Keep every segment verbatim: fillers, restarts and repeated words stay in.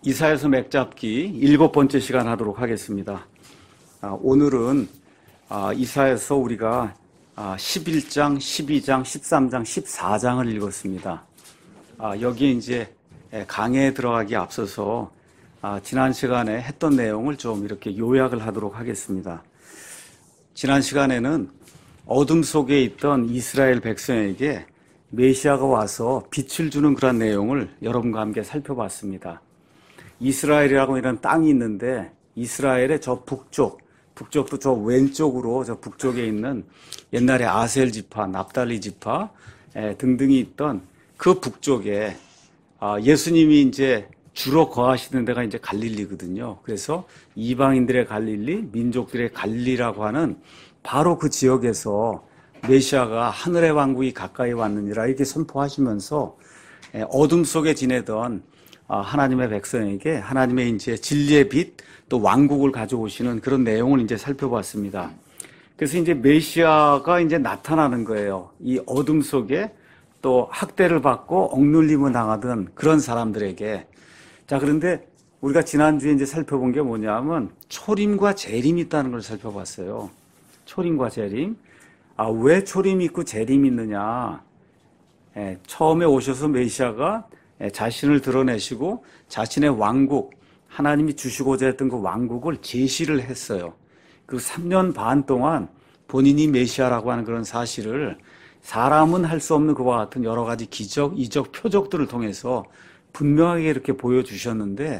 이사야서 맥잡기 일곱 번째 시간 하도록 하겠습니다. 아, 오늘은 아, 이사야서 우리가 아, 십일 장, 십이 장, 십삼 장, 십사 장을 읽었습니다. 아, 여기에 이제 강해에 들어가기 앞서서 아, 지난 시간에 했던 내용을 좀 이렇게 요약을 하도록 하겠습니다. 지난 시간에는 어둠 속에 있던 이스라엘 백성에게 메시아가 와서 빛을 주는 그런 내용을 여러분과 함께 살펴봤습니다. 이스라엘이라고 이런 땅이 있는데 이스라엘의 저 북쪽, 북쪽도 저 왼쪽으로 저 북쪽에 있는 옛날에 아셀 지파, 납달리 지파 등등이 있던 그 북쪽에 예수님이 이제 주로 거하시는 데가 이제 갈릴리거든요. 그래서 이방인들의 갈릴리, 민족들의 갈릴리라고 하는 바로 그 지역에서 메시아가 하늘의 왕국이 가까이 왔느니라 이렇게 선포하시면서 어둠 속에 지내던 하나님의 백성에게 하나님의 이제 진리의 빛 또 왕국을 가져오시는 그런 내용을 이제 살펴봤습니다. 그래서 이제 메시아가 이제 나타나는 거예요. 이 어둠 속에 또 학대를 받고 억눌림을 당하던 그런 사람들에게. 자, 그런데 우리가 지난주에 이제 살펴본 게 뭐냐면 초림과 재림이 있다는 걸 살펴봤어요. 초림과 재림. 아, 왜 초림이 있고 재림이 있느냐. 예, 처음에 오셔서 메시아가 자신을 드러내시고 자신의 왕국, 하나님이 주시고자 했던 그 왕국을 제시를 했어요. 그 삼 년 반 동안 본인이 메시아라고 하는 그런 사실을 사람은 할 수 없는 그와 같은 여러 가지 기적, 이적, 표적들을 통해서 분명하게 이렇게 보여주셨는데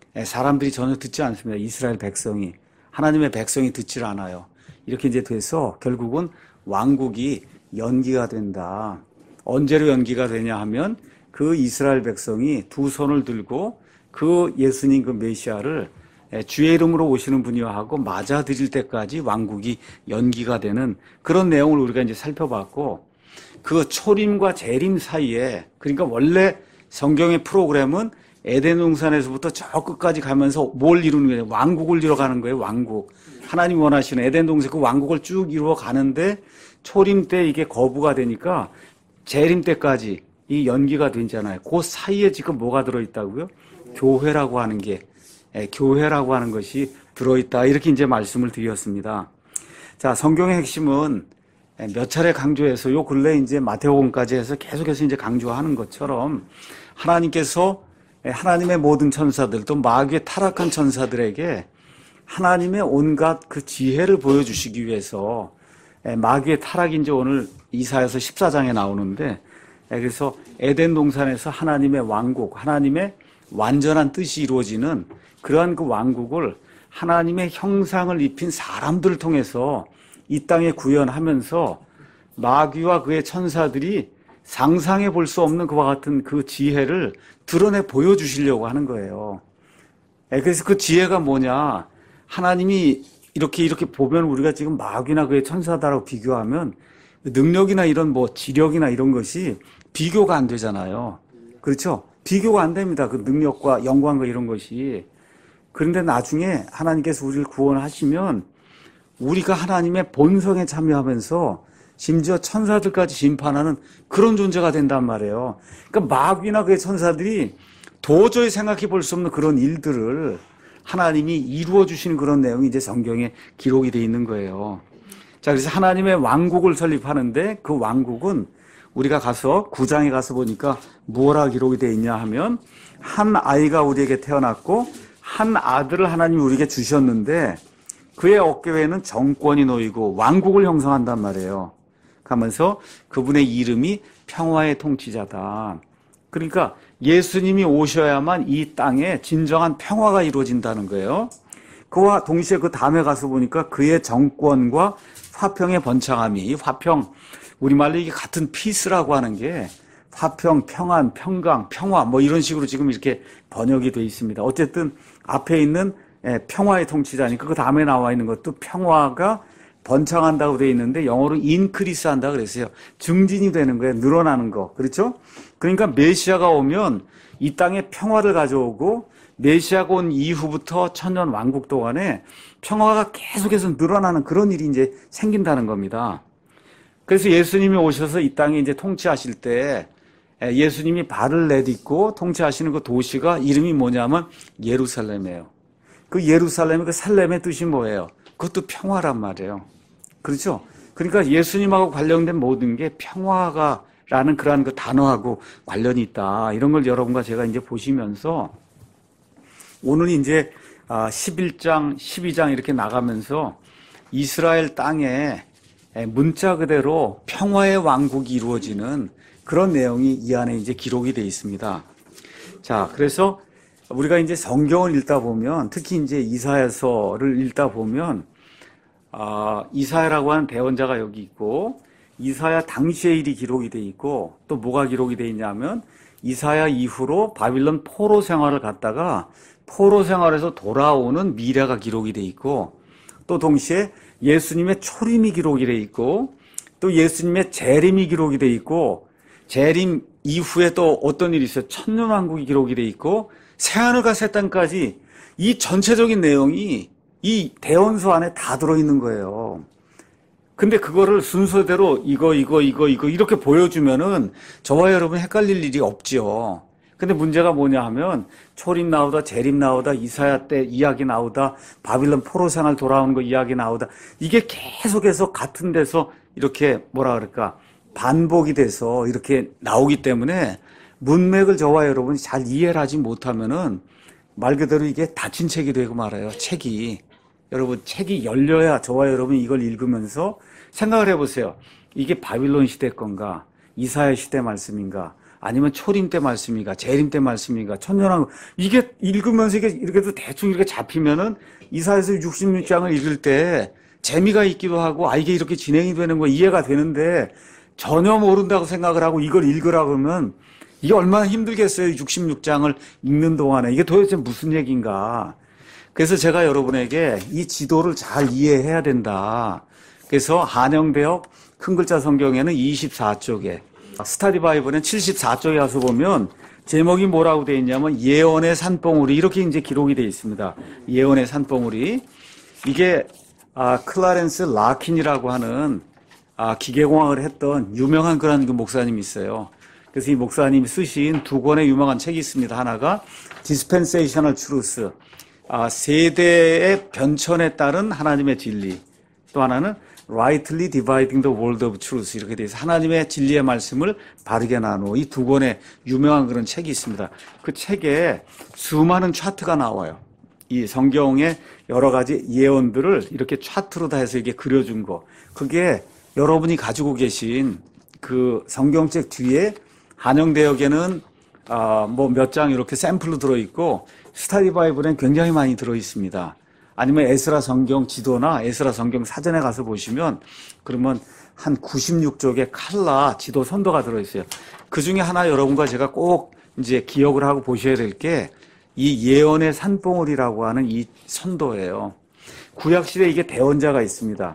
사람들이 전혀 듣지 않습니다. 이스라엘 백성이. 하나님의 백성이 듣질 않아요. 이렇게 이제 돼서 결국은 왕국이 연기가 된다. 언제로 연기가 되냐 하면 그 이스라엘 백성이 두 손을 들고 그 예수님 그 메시아를 주의 이름으로 오시는 분이와 하고 맞아들일 때까지 왕국이 연기가 되는 그런 내용을 우리가 이제 살펴봤고, 그 초림과 재림 사이에, 그러니까 원래 성경의 프로그램은 에덴 동산에서부터 저 끝까지 가면서 뭘 이루는 거예요? 왕국을 이뤄가는 거예요. 왕국. 하나님 원하시는 에덴 동산 그 왕국을 쭉 이루어 가는데 초림 때 이게 거부가 되니까 재림 때까지 이 연기가 되잖아요. 그 사이에 지금 뭐가 들어있다고요? 교회라고 하는 게, 예, 교회라고 하는 것이 들어있다. 이렇게 이제 말씀을 드렸습니다. 자, 성경의 핵심은 몇 차례 강조해서 요 근래 이제 마태복음까지 해서 계속해서 이제 강조하는 것처럼 하나님께서 하나님의 모든 천사들 또 마귀의 타락한 천사들에게 하나님의 온갖 그 지혜를 보여주시기 위해서 마귀의 타락이 이제 오늘 이사야서 십사 장에 나오는데, 그래서 에덴 동산에서 하나님의 왕국, 하나님의 완전한 뜻이 이루어지는 그러한 그 왕국을 하나님의 형상을 입힌 사람들을 통해서 이 땅에 구현하면서 마귀와 그의 천사들이 상상해 볼 수 없는 그와 같은 그 지혜를 드러내 보여주시려고 하는 거예요. 그래서 그 지혜가 뭐냐? 하나님이 이렇게 이렇게 보면 우리가 지금 마귀나 그의 천사들하고 비교하면 능력이나 이런 뭐 지력이나 이런 것이 비교가 안 되잖아요. 그렇죠? 비교가 안 됩니다. 그 능력과 영광과 이런 것이. 그런데 나중에 하나님께서 우리를 구원하시면 우리가 하나님의 본성에 참여하면서 심지어 천사들까지 심판하는 그런 존재가 된단 말이에요. 그러니까 마귀나 그의 천사들이 도저히 생각해 볼 수 없는 그런 일들을 하나님이 이루어 주시는 그런 내용이 이제 성경에 기록이 되어 있는 거예요. 자, 그래서 하나님의 왕국을 설립하는데 그 왕국은 우리가 가서 구 장에 가서 보니까 뭐라 기록이 되어 있냐 하면 한 아이가 우리에게 태어났고 한 아들을 하나님이 우리에게 주셨는데 그의 어깨에는 정권이 놓이고 왕국을 형성한단 말이에요. 하면서 그분의 이름이 평화의 통치자다. 그러니까 예수님이 오셔야만 이 땅에 진정한 평화가 이루어진다는 거예요. 그와 동시에 그 다음에 가서 보니까 그의 정권과 화평의 번창함이, 이 화평, 우리말로 이게 같은 피스라고 하는 게 화평, 평안, 평강, 평화 뭐 이런 식으로 지금 이렇게 번역이 되어 있습니다. 어쨌든 앞에 있는 평화의 통치자니까 그 다음에 나와 있는 것도 평화가 번창한다고 되어 있는데 영어로 인크리스 한다 그랬어요. 증진이 되는 거예요. 늘어나는 거. 그렇죠? 그러니까 메시아가 오면 이 땅에 평화를 가져오고 메시아가 온 이후부터 천년 왕국 동안에 평화가 계속해서 늘어나는 그런 일이 이제 생긴다는 겁니다. 그래서 예수님이 오셔서 이 땅에 이제 통치하실 때 예수님이 발을 내딛고 통치하시는 그 도시가 이름이 뭐냐면 예루살렘이에요. 그 예루살렘, 그 살렘의 뜻이 뭐예요? 그것도 평화란 말이에요. 그렇죠? 그러니까 예수님하고 관련된 모든 게 평화가 라는 그러한 그 단어하고 관련이 있다. 이런 걸 여러분과 제가 이제 보시면서 오늘 이제 십일 장, 십이 장 이렇게 나가면서 이스라엘 땅에 문자 그대로 평화의 왕국이 이루어지는 그런 내용이 이 안에 이제 기록이 되어 있습니다. 자, 그래서 우리가 이제 성경을 읽다 보면 특히 이제 이사야서를 읽다 보면 아, 이사야라고 하는 대언자가 여기 있고 이사야 당시의 일이 기록이 돼 있고 또 뭐가 기록이 돼 있냐면 이사야 이후로 바빌론 포로 생활을 갔다가 포로 생활에서 돌아오는 미래가 기록이 돼 있고 또 동시에 예수님의 초림이 기록이 돼 있고 또 예수님의 재림이 기록이 돼 있고 재림 이후에 또 어떤 일이 있어요? 천년왕국이 기록이 돼 있고 새하늘과 새 땅까지 이 전체적인 내용이 이 대언서 안에 다 들어있는 거예요. 근데 그거를 순서대로 이거 이거 이거 이거 이렇게 보여주면은 저와 여러분 헷갈릴 일이 없지요. 근데 문제가 뭐냐 하면 초림 나오다 재림 나오다 이사야 때 이야기 나오다 바빌론 포로 생활 돌아오는 거 이야기 나오다 이게 계속해서 같은 데서 이렇게 뭐라 그럴까 반복이 돼서 이렇게 나오기 때문에 문맥을 저와 여러분이 잘 이해를 하지 못하면은 말 그대로 이게 닫힌 책이 되고 말아요. 책이. 여러분 책이 열려야 저와 여러분이 이걸 읽으면서 생각을 해보세요. 이게 바빌론 시대 건가? 이사야 시대 말씀인가? 아니면 초림 때 말씀인가? 재림 때 말씀인가? 천년왕국. 이게 읽으면서 이게 이렇게도 대충 이렇게 잡히면은 이사야서 육십육 장을 읽을 때 재미가 있기도 하고 아 이게 이렇게 진행이 되는 거 이해가 되는데 전혀 모른다고 생각을 하고 이걸 읽으라 그러면 이게 얼마나 힘들겠어요. 육십육 장을 읽는 동안에. 이게 도대체 무슨 얘기인가. 그래서 제가 여러분에게 이 지도를 잘 이해해야 된다. 그래서 한영대역 큰 글자 성경에는 이십사 쪽에 스타디 바이블은 칠십사 쪽에 가서 보면 제목이 뭐라고 되어 있냐면 예언의 산봉우리 이렇게 이제 기록이 되어 있습니다. 예언의 산봉우리. 이게 아, 클라렌스 라킨이라고 하는 아, 기계공학을 했던 유명한 그런 그 목사님이 있어요. 그래서 이 목사님이 쓰신 두 권의 유명한 책이 있습니다. 하나가 Dispensational Truth, 아, 세대의 변천에 따른 하나님의 진리. 또 하나는 Rightly Dividing the Word of Truth 이렇게 돼서 하나님의 진리의 말씀을 바르게 나누어 이 두 권의 유명한 그런 책이 있습니다. 그 책에 수많은 차트가 나와요. 이 성경의 여러 가지 예언들을 이렇게 차트로 다 해서 이게 그려준 거. 그게 여러분이 가지고 계신 그 성경책 뒤에 한영대역에는 아, 뭐 몇 장 이렇게 샘플로 들어있고 스타디 바이블엔 굉장히 많이 들어있습니다. 아니면 에스라 성경 지도나 에스라 성경 사전에 가서 보시면 그러면 한 구십육 쪽에 칼라 지도 선도가 들어있어요. 그 중에 하나 여러분과 제가 꼭 이제 기억을 하고 보셔야 될 게 이 예언의 산봉우리라고 하는 이 선도예요. 구약시대에 이게 대언자가 있습니다.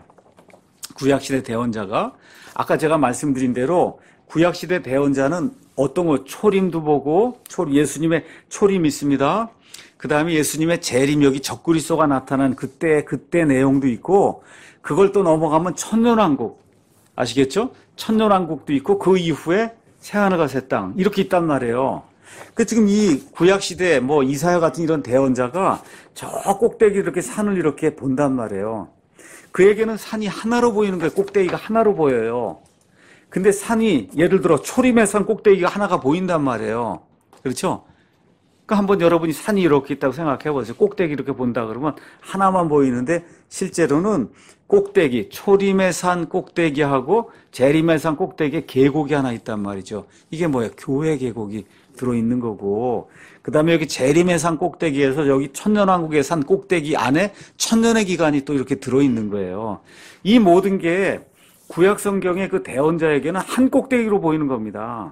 구약시대 대언자가 아까 제가 말씀드린 대로 구약시대 대언자는 어떤 거 초림도 보고 초, 예수님의 초림이 있습니다. 그 다음에 예수님의 재림 여기 적그리스도가 나타난 그때 그때 내용도 있고 그걸 또 넘어가면 천년왕국 아시겠죠? 천년왕국도 있고 그 이후에 새하늘과 새 땅 이렇게 있단 말이에요. 그 지금 이 구약시대 뭐 이사야 같은 이런 대언자가 저 꼭대기 이렇게 산을 이렇게 본단 말이에요. 그에게는 산이 하나로 보이는 거예요. 꼭대기가 하나로 보여요. 근데 산이 예를 들어 초림의 산 꼭대기가 하나가 보인단 말이에요. 그렇죠? 그러니까 한번 여러분이 산이 이렇게 있다고 생각해 보세요. 꼭대기 이렇게 본다 그러면 하나만 보이는데 실제로는 꼭대기, 초림의 산 꼭대기하고 재림의 산 꼭대기에 계곡이 하나 있단 말이죠. 이게 뭐예요? 교회 계곡이 들어있는 거고 그 다음에 여기 재림의 산 꼭대기에서 여기 천년왕국의 산 꼭대기 안에 천년의 기간이 또 이렇게 들어있는 거예요. 이 모든 게 구약 성경의 그 대언자에게는 한 꼭대기로 보이는 겁니다.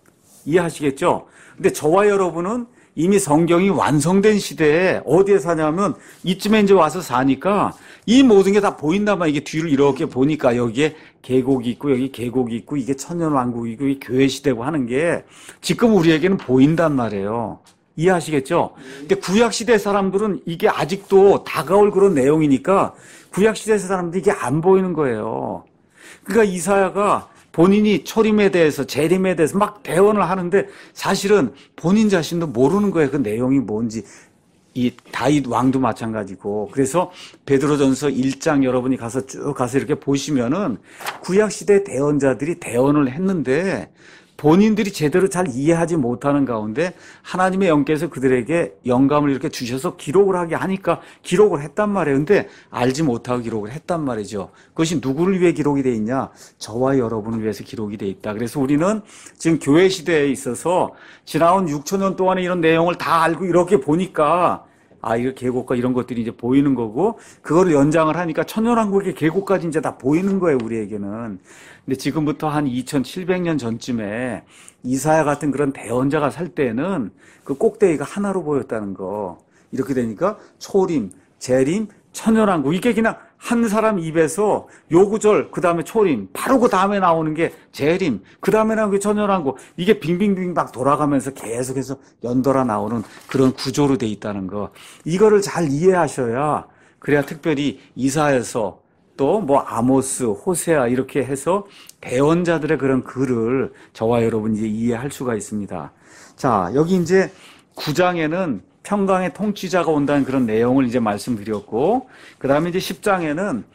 이해하시겠죠? 근데 저와 여러분은 이미 성경이 완성된 시대에 어디에 사냐면 이쯤에 이제 와서 사니까 이 모든 게 다 보인단 말이에요. 이게 뒤를 이렇게 보니까 여기에 계곡이 있고 여기 계곡이 있고 이게 천년왕국이고 이 교회 시대고 하는 게 지금 우리에게는 보인단 말이에요. 이해하시겠죠? 근데 구약시대 사람들은 이게 아직도 다가올 그런 내용이니까 구약시대 사람들이 이게 안 보이는 거예요. 그러니까 이사야가 본인이 초림에 대해서, 재림에 대해서 막 대언을 하는데 사실은 본인 자신도 모르는 거예요. 그 내용이 뭔지. 이 다윗 왕도 마찬가지고. 그래서 베드로전서 일 장 여러분이 가서 쭉 가서 이렇게 보시면은 구약시대 대언자들이 대언을 했는데 본인들이 제대로 잘 이해하지 못하는 가운데 하나님의 영께서 그들에게 영감을 이렇게 주셔서 기록을 하게 하니까 기록을 했단 말이에요. 근데 알지 못하고 기록을 했단 말이죠. 그것이 누구를 위해 기록이 돼 있냐? 저와 여러분을 위해서 기록이 돼 있다. 그래서 우리는 지금 교회 시대에 있어서 지나온 육천 년 동안에 이런 내용을 다 알고 이렇게 보니까 아, 이거 계곡과 이런 것들이 이제 보이는 거고, 그거를 연장을 하니까 천년왕국의 계곡까지 이제 다 보이는 거예요, 우리에게는. 근데 지금부터 한 이천칠백 년 전쯤에 이사야 같은 그런 대언자가 살 때는 그 꼭대기가 하나로 보였다는 거. 이렇게 되니까 초림, 재림, 천년왕국. 이게 그냥 한 사람 입에서 요 구절, 그 다음에 초림, 바로 그 다음에 나오는 게 재림, 그 다음에 나오는 게 천년왕국. 이게 빙빙빙 막 돌아가면서 계속해서 연달아 나오는 그런 구조로 돼 있다는 거. 이거를 잘 이해하셔야, 그래야 특별히 이사야서 또 뭐 아모스, 호세아 이렇게 해서 대언자들의 그런 글을 저와 여러분이 이제 이해할 수가 있습니다. 자, 여기 이제 구 장에는 평강의 통치자가 온다는 그런 내용을 이제 말씀드렸고, 그 다음에 이제 십 장에는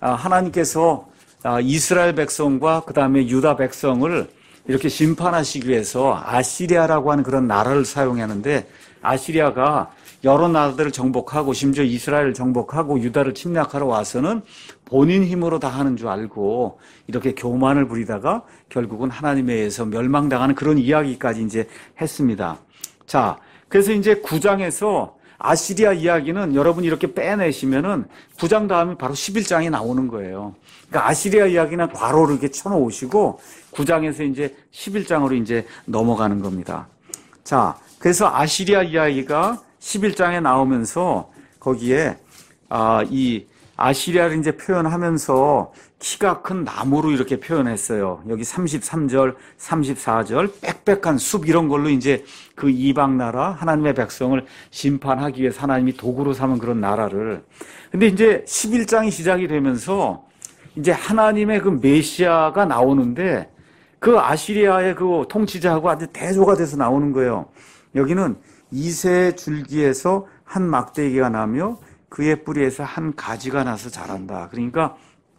하나님께서 이스라엘 백성과 그 다음에 유다 백성을 이렇게 심판하시기 위해서 아시리아라고 하는 그런 나라를 사용하는데, 아시리아가 여러 나라들을 정복하고 심지어 이스라엘을 정복하고 유다를 침략하러 와서는 본인 힘으로 다 하는 줄 알고 이렇게 교만을 부리다가 결국은 하나님에 의해서 멸망당하는 그런 이야기까지 이제 했습니다. 자, 그래서 이제 구 장에서 아시리아 이야기는 여러분이 이렇게 빼내시면은 구 장 다음에 바로 십일 장이 나오는 거예요. 그러니까 아시리아 이야기는 괄호를 이렇게 쳐놓으시고 구 장에서 이제 십일 장으로 이제 넘어가는 겁니다. 자, 그래서 아시리아 이야기가 십일 장에 나오면서 거기에 아, 이 아시리아를 이제 표현하면서 키가 큰 나무로 이렇게 표현했어요. 여기 삼십삼 절, 삼십사 절, 빽빽한 숲 이런 걸로 이제 그 이방 나라 하나님의 백성을 심판하기 위해서 하나님이 도구로 삼은 그런 나라를. 근데 이제 십일 장이 시작이 되면서 이제 하나님의 그 메시아가 나오는데 그 아시리아의 그 통치자하고 아주 대조가 돼서 나오는 거예요. 여기는 이새 줄기에서 한 막대기가 나며 그의 뿌리에서 한 가지가 나서 자란다. 그러니까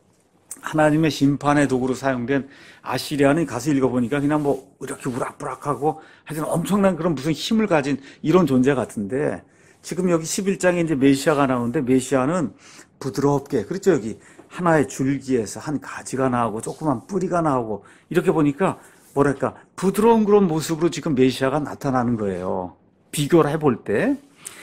하나님의 심판의 도구로 사용된 아시리아는 가서 읽어보니까 그냥 뭐 이렇게 우락부락하고 하여튼 엄청난 그런 무슨 힘을 가진 이런 존재 같은데, 지금 여기 십일 장에 이제 메시아가 나오는데 메시아는 부드럽게, 그렇죠, 여기 하나의 줄기에서 한 가지가 나오고 조그만 뿌리가 나오고 이렇게 보니까 뭐랄까 부드러운 그런 모습으로 지금 메시아가 나타나는 거예요. 비교를 해볼 때.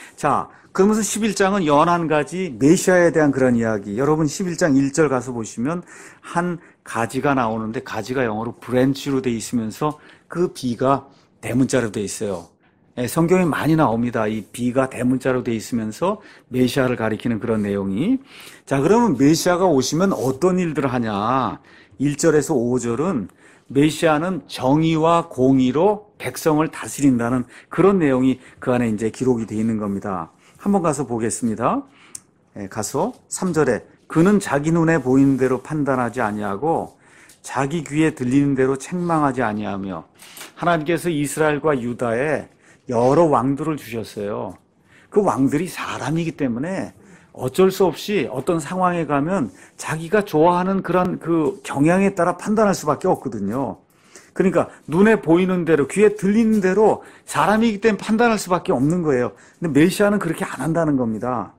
자, 그러면서 십일 장은 연한 가지 메시아에 대한 그런 이야기. 여러분 십일 장 일 절 가서 보시면 한 가지가 나오는데 가지가 영어로 브랜치로 돼 있으면서 그 비가 대문자로 돼 있어요. 예, 성경에 많이 나옵니다. 이 비가 대문자로 돼 있으면서 메시아를 가리키는 그런 내용이. 자, 그러면 메시아가 오시면 어떤 일들을 하냐. 일 절에서 오 절은 메시아는 정의와 공의로 백성을 다스린다는 그런 내용이 그 안에 이제 기록이 되어 있는 겁니다. 한번 가서 보겠습니다. 예, 가서 삼 절에 그는 자기 눈에 보이는 대로 판단하지 아니하고 자기 귀에 들리는 대로 책망하지 아니하며. 하나님께서 이스라엘과 유다에 여러 왕들을 주셨어요. 그 왕들이 사람이기 때문에 어쩔 수 없이 어떤 상황에 가면 자기가 좋아하는 그런 그 경향에 따라 판단할 수밖에 없거든요. 그러니까 눈에 보이는 대로, 귀에 들리는 대로 사람이기 때문에 판단할 수밖에 없는 거예요. 근데 메시아는 그렇게 안 한다는 겁니다.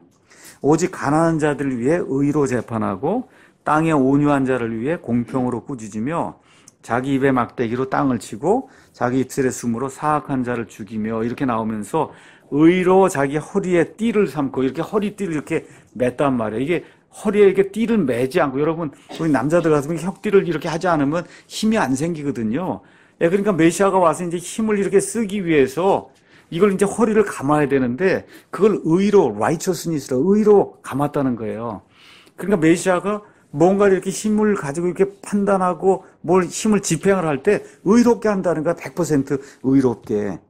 오직 가난한 자들을 위해 의로 재판하고 땅에 온유한 자를 위해 공평으로 꾸짖으며 자기 입에 막대기로 땅을 치고 자기 입술의 숨으로 사악한 자를 죽이며, 이렇게 나오면서 의로 자기 허리에 띠를 삼고 이렇게 허리띠를 이렇게 맸단 말이에요. 이게 허리에 이렇게 띠를 매지 않고, 여러분 우리 남자들 같으면 혁띠를 이렇게 하지 않으면 힘이 안 생기거든요. 예, 그러니까 메시아가 와서 이제 힘을 이렇게 쓰기 위해서 이걸 이제 허리를 감아야 되는데 그걸 의로, righteousness로 의로 감았다는 거예요. 그러니까 메시아가 뭔가 이렇게 힘을 가지고 이렇게 판단하고 뭘 힘을 집행을 할 때 의롭게 한다는 거야. 백 퍼센트 의롭게.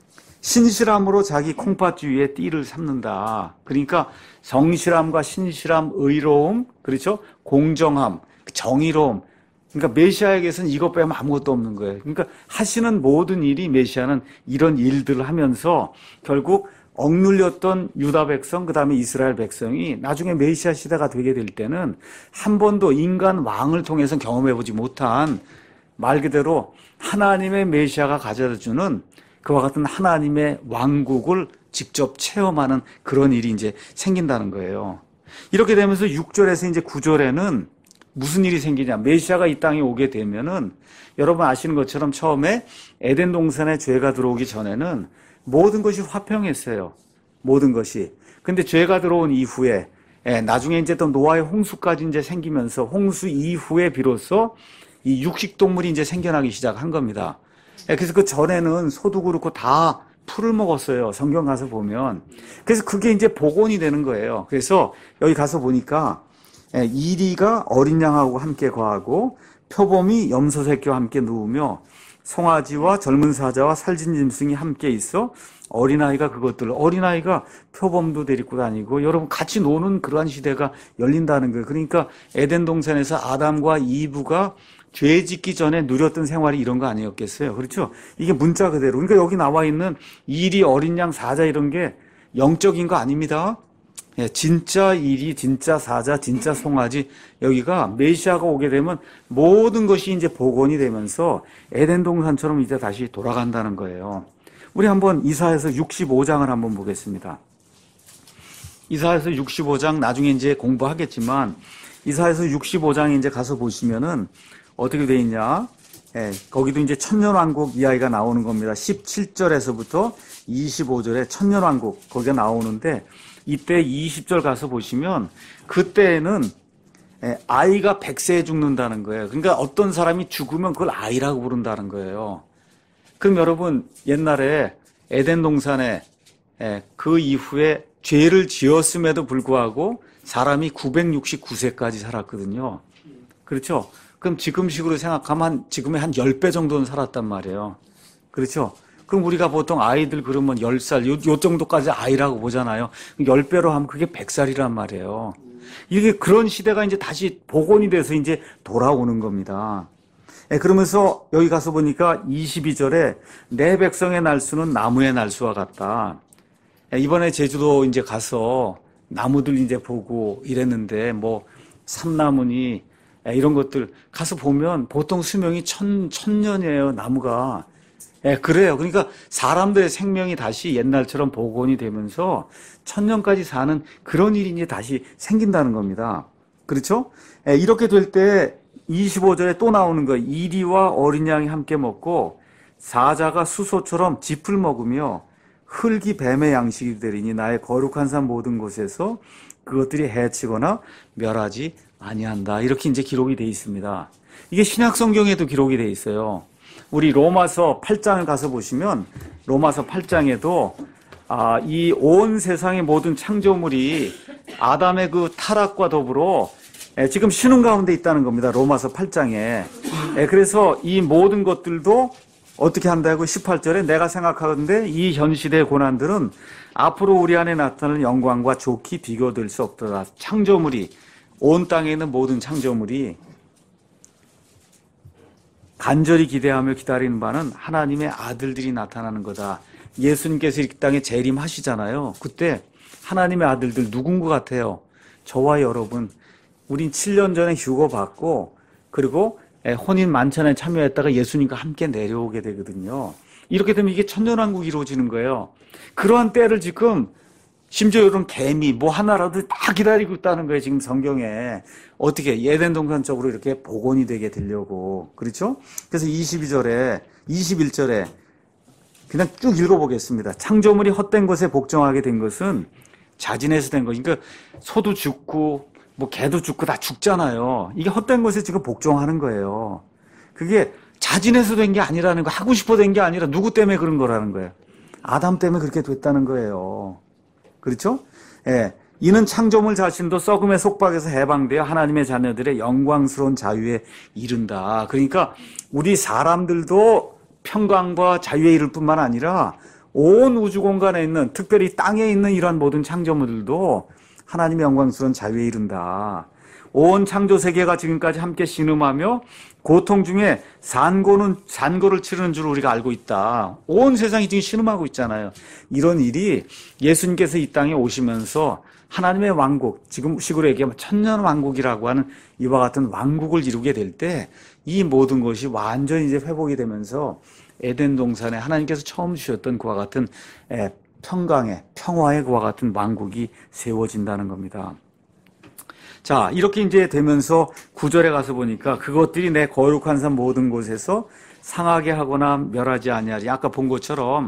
신실함으로 자기 콩팥 위에 띠를 삼는다. 그러니까 성실함과 신실함, 의로움, 그렇죠? 공정함, 정의로움, 그러니까 메시아에게서는 이것 빼면 아무것도 없는 거예요. 그러니까 하시는 모든 일이 메시아는 이런 일들을 하면서 결국 억눌렸던 유다 백성, 그 다음에 이스라엘 백성이 나중에 메시아 시대가 되게 될 때는 한 번도 인간 왕을 통해서 경험해보지 못한 말 그대로 하나님의 메시아가 가져다주는 그와 같은 하나님의 왕국을 직접 체험하는 그런 일이 이제 생긴다는 거예요. 이렇게 되면서 육 절에서 이제 구 절에는 무슨 일이 생기냐. 메시아가 이 땅에 오게 되면은 여러분 아시는 것처럼 처음에 에덴 동산에 죄가 들어오기 전에는 모든 것이 화평했어요. 모든 것이. 근데 죄가 들어온 이후에 예, 나중에 이제 또 노아의 홍수까지 이제 생기면서 홍수 이후에 비로소 이 육식 동물이 이제 생겨나기 시작한 겁니다. 예, 그래서 그 전에는 소도 그렇고 다 풀을 먹었어요. 성경 가서 보면. 그래서 그게 이제 복원이 되는 거예요. 그래서 여기 가서 보니까 예, 이리가 어린 양하고 함께 거하고 표범이 염소 새끼와 함께 누우며 송아지와 젊은 사자와 살진 짐승이 함께 있어 어린아이가 그것들, 어린아이가 표범도 데리고 다니고 여러분 같이 노는 그러한 시대가 열린다는 거예요. 그러니까 에덴 동산에서 아담과 이브가 죄 짓기 전에 누렸던 생활이 이런 거 아니었겠어요. 그렇죠? 이게 문자 그대로. 그러니까 여기 나와 있는 일이 어린 양 사자 이런 게 영적인 거 아닙니다. 예, 진짜 일이, 진짜 사자, 진짜 송아지, 여기가 메시아가 오게 되면 모든 것이 이제 복원이 되면서 에덴 동산처럼 이제 다시 돌아간다는 거예요. 우리 한번 이사야서 육십오 장을 한번 보겠습니다. 이사야서 육십오 장 나중에 이제 공부하겠지만 이사야서 육십오 장에 이제 가서 보시면은 어떻게 돼 있냐? 예, 거기도 이제 천년왕국 이야기가 나오는 겁니다. 십칠 절에서부터 이십오 절에 천년왕국 거기가 나오는데 이때 이십 절 가서 보시면 그때에는 아이가 백 세에 죽는다는 거예요. 그러니까 어떤 사람이 죽으면 그걸 아이라고 부른다는 거예요. 그럼 여러분 옛날에 에덴 동산에 그 이후에 죄를 지었음에도 불구하고 사람이 구백육십구 세까지 살았거든요. 그렇죠? 그럼 지금식으로 생각하면 지금의 한 십 배 정도는 살았단 말이에요. 그렇죠? 그럼 우리가 보통 아이들 그러면 열 살, 요, 요 정도까지 아이라고 보잖아요. 십 배로 하면 그게 백 살이란 말이에요. 이게 그런 시대가 이제 다시 복원이 돼서 이제 돌아오는 겁니다. 예, 그러면서 여기 가서 보니까 이십이 절에 내 백성의 날수는 나무의 날수와 같다. 예, 이번에 제주도 이제 가서 나무들 이제 보고 이랬는데 뭐 삼나무니 예, 이런 것들 가서 보면 보통 수명이 천, 천년이에요, 나무가. 예, 그래요. 그러니까 사람들의 생명이 다시 옛날처럼 복원이 되면서 천년까지 사는 그런 일이 이제 다시 생긴다는 겁니다. 그렇죠? 예, 이렇게 될 때 이십오 절에 또 나오는 거예요. 이리와 어린 양이 함께 먹고 사자가 수소처럼 짚을 먹으며 흙이 뱀의 양식이 되리니 나의 거룩한 산 모든 곳에서 그것들이 해치거나 멸하지 아니한다. 이렇게 이제 기록이 돼 있습니다. 이게 신약 성경에도 기록이 돼 있어요. 우리 로마서 팔 장을 가서 보시면 로마서 팔 장에도 아, 이 온 세상의 모든 창조물이 아담의 그 타락과 더불어 예, 지금 신음 가운데 있다는 겁니다. 로마서 팔 장에. 예, 그래서 이 모든 것들도 어떻게 한다고 십팔 절에 내가 생각하건대 이 현 시대의 고난들은 앞으로 우리 안에 나타날 영광과 좋게 비교될 수 없더라. 창조물이 온 땅에 있는 모든 창조물이 간절히 기대하며 기다리는 바는 하나님의 아들들이 나타나는 거다. 예수님께서 이 땅에 재림하시잖아요. 그때 하나님의 아들들 누군 것 같아요? 저와 여러분. 우린 칠 년 전에 휴거 받고 그리고 혼인 만찬에 참여했다가 예수님과 함께 내려오게 되거든요. 이렇게 되면 이게 천년왕국이 이루어지는 거예요. 그러한 때를 지금 심지어 이런 개미 뭐 하나라도 다 기다리고 있다는 거예요. 지금 성경에. 어떻게 에덴 동산 쪽으로 이렇게 복원이 되게 되려고. 그렇죠? 그래서 이십이 절에 이십일 절에 그냥 쭉 읽어보겠습니다. 창조물이 헛된 것에 복종하게 된 것은 자진해서 된 거죠. 그러니까 소도 죽고 뭐 개도 죽고 다 죽잖아요. 이게 헛된 것에 지금 복종하는 거예요. 그게 자진해서 된 게 아니라는 거, 하고 싶어 된 게 아니라 누구 때문에 그런 거라는 거예요. 아담 때문에 그렇게 됐다는 거예요. 그렇죠? 예. 이는 창조물 자신도 썩음의 속박에서 해방되어 하나님의 자녀들의 영광스러운 자유에 이른다. 그러니까 우리 사람들도 평강과 자유에 이를 뿐만 아니라 온 우주 공간에 있는, 특별히 땅에 있는 이러한 모든 창조물들도 하나님의 영광스러운 자유에 이른다. 온 창조 세계가 지금까지 함께 신음하며 고통 중에 산고는 산고를 치르는 줄 우리가 알고 있다. 온 세상이 지금 신음하고 있잖아요. 이런 일이 예수님께서 이 땅에 오시면서 하나님의 왕국, 지금 식으로 얘기하면 천년 왕국이라고 하는 이와 같은 왕국을 이루게 될 때 이 모든 것이 완전히 이제 회복이 되면서 에덴 동산에 하나님께서 처음 주셨던 그와 같은 평강의, 평화의 그와 같은 왕국이 세워진다는 겁니다. 자, 이렇게 이제 되면서 구절에 가서 보니까 그것들이 내 거룩한 산 모든 곳에서 상하게 하거나 멸하지 아니하리. 아까 본 것처럼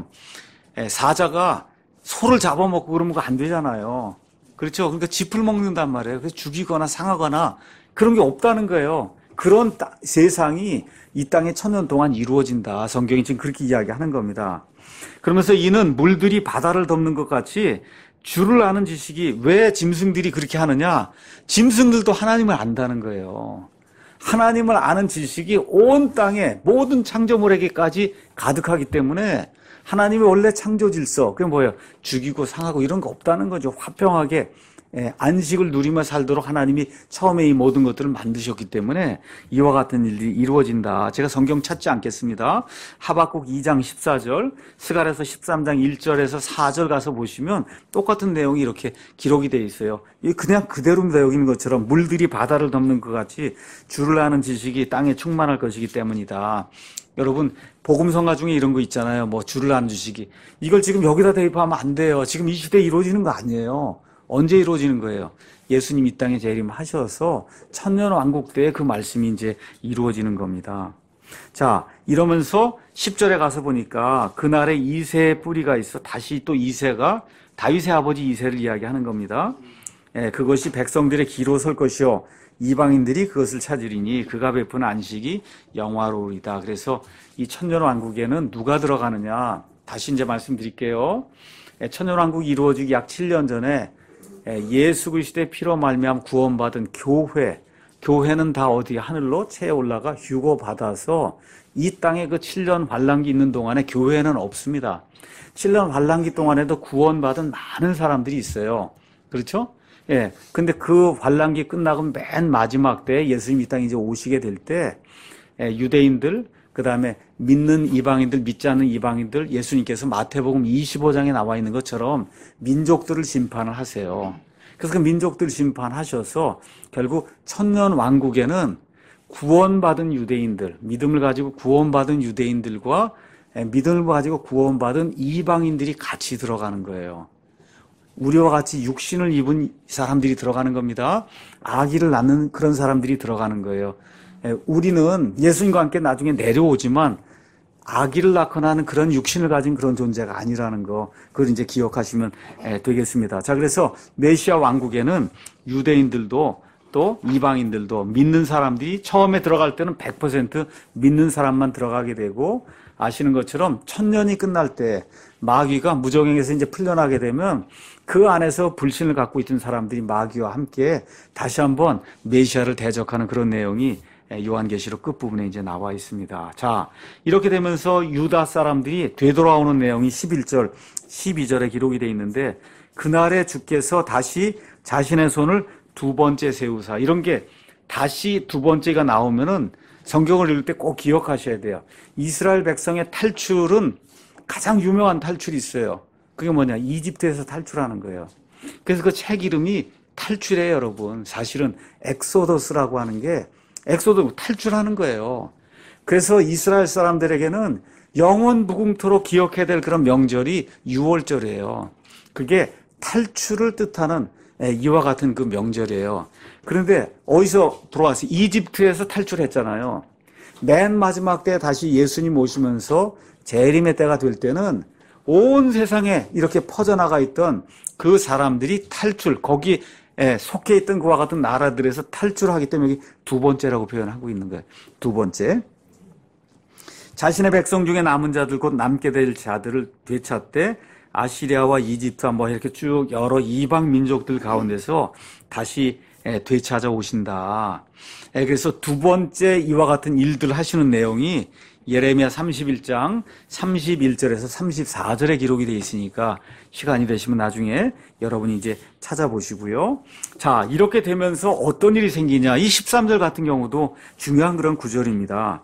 사자가 소를 잡아먹고 그러면 그거 안 되잖아요. 그렇죠? 그러니까 짚을 먹는단 말이에요. 그래서 죽이거나 상하거나 그런 게 없다는 거예요. 그런 따, 세상이 이 땅에 천년 동안 이루어진다. 성경이 지금 그렇게 이야기하는 겁니다. 그러면서 이는 물들이 바다를 덮는 것 같이 주를 아는 지식이 왜 짐승들이 그렇게 하느냐? 짐승들도 하나님을 안다는 거예요. 하나님을 아는 지식이 온 땅에 모든 창조물에게까지 가득하기 때문에 하나님의 원래 창조 질서, 그게 뭐예요? 죽이고 상하고 이런 거 없다는 거죠. 화평하게 안식을 누리며 살도록 하나님이 처음에 이 모든 것들을 만드셨기 때문에 이와 같은 일이 이루어진다. 제가 성경 찾지 않겠습니다. 하박국 이 장 십사 절, 스가랴서 십삼 장 일 절에서 사 절 가서 보시면 똑같은 내용이 이렇게 기록이 되어 있어요. 그냥 그대로입니다. 여기 있는 것처럼 물들이 바다를 덮는 것 같이 주를 아는 지식이 땅에 충만할 것이기 때문이다. 여러분, 복음성가 중에 이런 거 있잖아요. 뭐 주를 아는 지식이. 이걸 지금 여기다 대입하면 안 돼요. 지금 이 시대에 이루어지는 거 아니에요. 언제 이루어지는 거예요? 예수님 이 땅에 재림하셔서 천년 왕국 때에 그 말씀이 이제 이루어지는 겁니다. 자, 이러면서 십 절에 가서 보니까 그날에 이새의 뿌리가 있어. 다시 또 이새가 다윗의 아버지 이새를 이야기하는 겁니다. 예, 그것이 백성들의 기로 설 것이요 이방인들이 그것을 찾으리니 그가 베푼 안식이 영화로우리다. 그래서 이 천년 왕국에는 누가 들어가느냐? 다시 이제 말씀드릴게요. 예, 천년 왕국이 이루어지기 약 칠 년 전에 예수 그리스도의 피로 말미암아 구원받은 교회, 교회는 다 어디 하늘로 채 올라가 휴거 받아서 이 땅에 그 칠 년 환란기 있는 동안에 교회는 없습니다. 칠 년 환란기 동안에도 구원받은 많은 사람들이 있어요. 그렇죠? 예. 근데 그 환란기 끝나고 맨 마지막 때 예수님이 이 땅에 이제 오시게 될 때 유대인들, 그 다음에 믿는 이방인들, 믿지 않는 이방인들, 예수님께서 마태복음 이십오 장에 나와 있는 것처럼 민족들을 심판을 하세요. 그래서 그 민족들 심판하셔서 결국 천년 왕국에는 구원받은 유대인들, 믿음을 가지고 구원받은 유대인들과 믿음을 가지고 구원받은 이방인들이 같이 들어가는 거예요. 우리와 같이 육신을 입은 사람들이 들어가는 겁니다. 아기를 낳는 그런 사람들이 들어가는 거예요. 우리는 예수님과 함께 나중에 내려오지만 아기를 낳거나 하는 그런 육신을 가진 그런 존재가 아니라는 거, 그걸 이제 기억하시면 되겠습니다. 자, 그래서 메시아 왕국에는 유대인들도 또 이방인들도 믿는 사람들이 처음에 들어갈 때는 백 퍼센트 믿는 사람만 들어가게 되고, 아시는 것처럼 천년이 끝날 때 마귀가 무정행에서 이제 풀려나게 되면 그 안에서 불신을 갖고 있던 사람들이 마귀와 함께 다시 한번 메시아를 대적하는 그런 내용이 요한계시록 끝부분에 이제 나와 있습니다. 자, 이렇게 되면서 유다 사람들이 되돌아오는 내용이 십일 절, 십이 절에 기록이 되어 있는데, 그날에 주께서 다시 자신의 손을 두 번째 세우사, 이런 게 다시 두 번째가 나오면은 성경을 읽을 때 꼭 기억하셔야 돼요. 이스라엘 백성의 탈출은 가장 유명한 탈출이 있어요. 그게 뭐냐? 이집트에서 탈출하는 거예요. 그래서 그 책 이름이 탈출이에요, 여러분. 사실은 엑소더스라고 하는 게 엑소더 탈출하는 거예요. 그래서 이스라엘 사람들에게는 영원 무궁토록 기억해야 될 그런 명절이 유월절이에요. 그게 탈출을 뜻하는 이와 같은 그 명절이에요. 그런데 어디서 들어왔어요? 이집트에서 탈출했잖아요. 맨 마지막 때 다시 예수님 오시면서 재림의 때가 될 때는 온 세상에 이렇게 퍼져나가 있던 그 사람들이 탈출, 거기 속해 있던 그와 같은 나라들에서 탈출하기 때문에 여기 두 번째라고 표현하고 있는 거예요. 두 번째. 자신의 백성 중에 남은 자들, 곧 남게 될 자들을 되찾되 아시리아와 이집트와 뭐 이렇게 쭉 여러 이방 민족들 가운데서 다시 되찾아 오신다. 그래서 두 번째 이와 같은 일들 하시는 내용이 예레미야 삼십일 장 삼십일 절에서 삼십사 절에 기록이 되어 있으니까 시간이 되시면 나중에 여러분이 이제 찾아보시고요. 자, 이렇게 되면서 어떤 일이 생기냐. 이 십삼 절 같은 경우도 중요한 그런 구절입니다.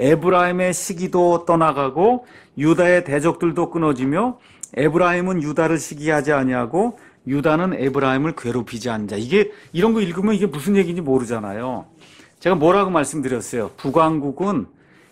에브라임의 시기도 떠나가고 유다의 대적들도 끊어지며 에브라임은 유다를 시기하지 아니하고 유다는 에브라임을 괴롭히지 않자. 이게 이런 거 읽으면 이게 무슨 얘기인지 모르잖아요. 제가 뭐라고 말씀드렸어요. 북왕국은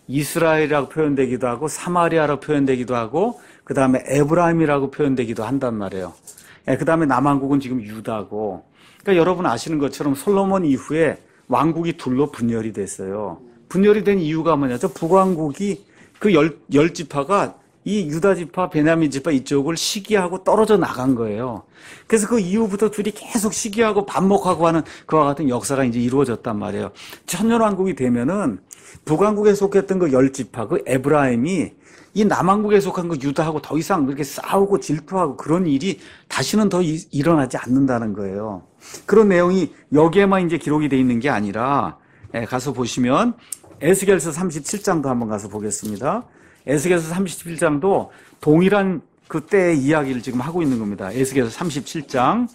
이스라엘이라고 표현되기도 하고 사마리아라고 표현되기도 하고 그 다음에 에브라임이라고 표현되기도 한단 말이에요. 그 다음에 남왕국은 지금 유다고. 그러니까 여러분 아시는 것처럼 솔로몬 이후에 왕국이 둘로 분열이 됐어요. 분열이 된 이유가 뭐냐? 저 북왕국이 그 열, 열 지파가 이 유다 지파, 베냐민 지파 이쪽을 시기하고 떨어져 나간 거예요. 그래서 그 이후부터 둘이 계속 시기하고 반목하고 하는 그와 같은 역사가 이제 이루어졌단 말이에요. 천년왕국이 되면은 북왕국에 속했던 그 열 지파, 그 에브라임이 이 남왕국에 속한 그 유다하고 더 이상 그렇게 싸우고 질투하고 그런 일이 다시는 더 이, 일어나지 않는다는 거예요. 그런 내용이 여기에만 이제 기록이 돼 있는 게 아니라, 예, 가서 보시면 에스겔서 삼십칠 장도 한번 가서 보겠습니다. 에스겔서 삼십칠 장도 동일한 그때의 이야기를 지금 하고 있는 겁니다. 에스겔서 삼십칠 장.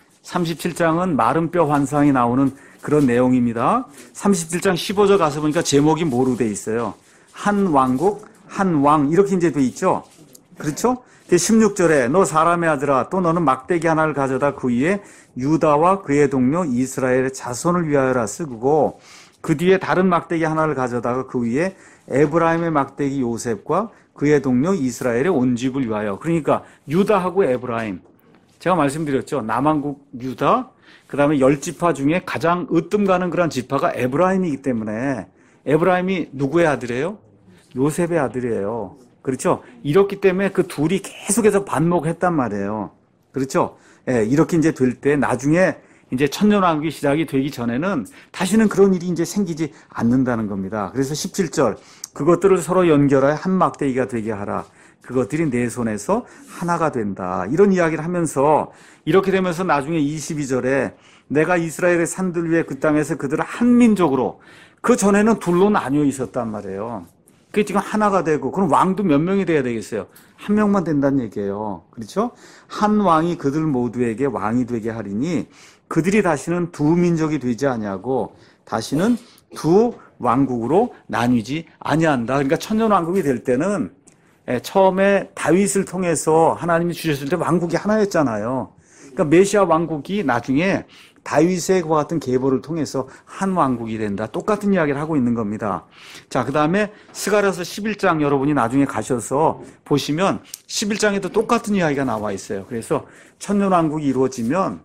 삼십칠 장은 마른 뼈 환상이 나오는 그런 내용입니다. 삼십칠 장 십오 절 가서 보니까 제목이 뭐로 돼 있어요? 한 왕국, 한 왕, 이렇게 이제 돼 있죠? 그렇죠? 십육 절에 너 사람의 아들아, 또 너는 막대기 하나를 가져다 그 위에 유다와 그의 동료 이스라엘의 자손을 위하여라 쓰고 그 뒤에 다른 막대기 하나를 가져다가 그 위에 에브라임의 막대기 요셉과 그의 동료 이스라엘의 온 집을 위하여. 그러니까 유다하고 에브라임. 제가 말씀드렸죠. 남왕국 유다, 그 다음에 열 지파 중에 가장 으뜸 가는 그런 지파가 에브라임이기 때문에 에브라임이 누구의 아들이에요? 요셉의 아들이에요. 그렇죠? 이렇기 때문에 그 둘이 계속해서 반목했단 말이에요. 그렇죠? 예, 이렇게 이제 될 때 나중에 이제 천년왕국이 시작이 되기 전에는 다시는 그런 일이 이제 생기지 않는다는 겁니다. 그래서 십칠 절 그것들을 서로 연결하여 한 막대기가 되게 하라. 그것들이 내 손에서 하나가 된다. 이런 이야기를 하면서 이렇게 되면서 나중에 이십이 절에 내가 이스라엘의 산들 위에 그 땅에서 그들을 한 민족으로, 그 전에는 둘로 나뉘어 있었단 말이에요. 그게 지금 하나가 되고, 그럼 왕도 몇 명이 돼야 되겠어요? 한 명만 된다는 얘기예요. 그렇죠? 한 왕이 그들 모두에게 왕이 되게 하리니 그들이 다시는 두 민족이 되지 아니하고 다시는 두 왕국으로 나뉘지 아니한다. 그러니까 천년왕국이 될 때는 처음에 다윗을 통해서 하나님이 주셨을 때 왕국이 하나였잖아요. 그러니까 메시아 왕국이 나중에 다윗의 그와 같은 계보를 통해서 한 왕국이 된다. 똑같은 이야기를 하고 있는 겁니다. 자, 그 다음에 스가랴서 십일 장 여러분이 나중에 가셔서 보시면 십일 장에도 똑같은 이야기가 나와 있어요. 그래서 천년왕국이 이루어지면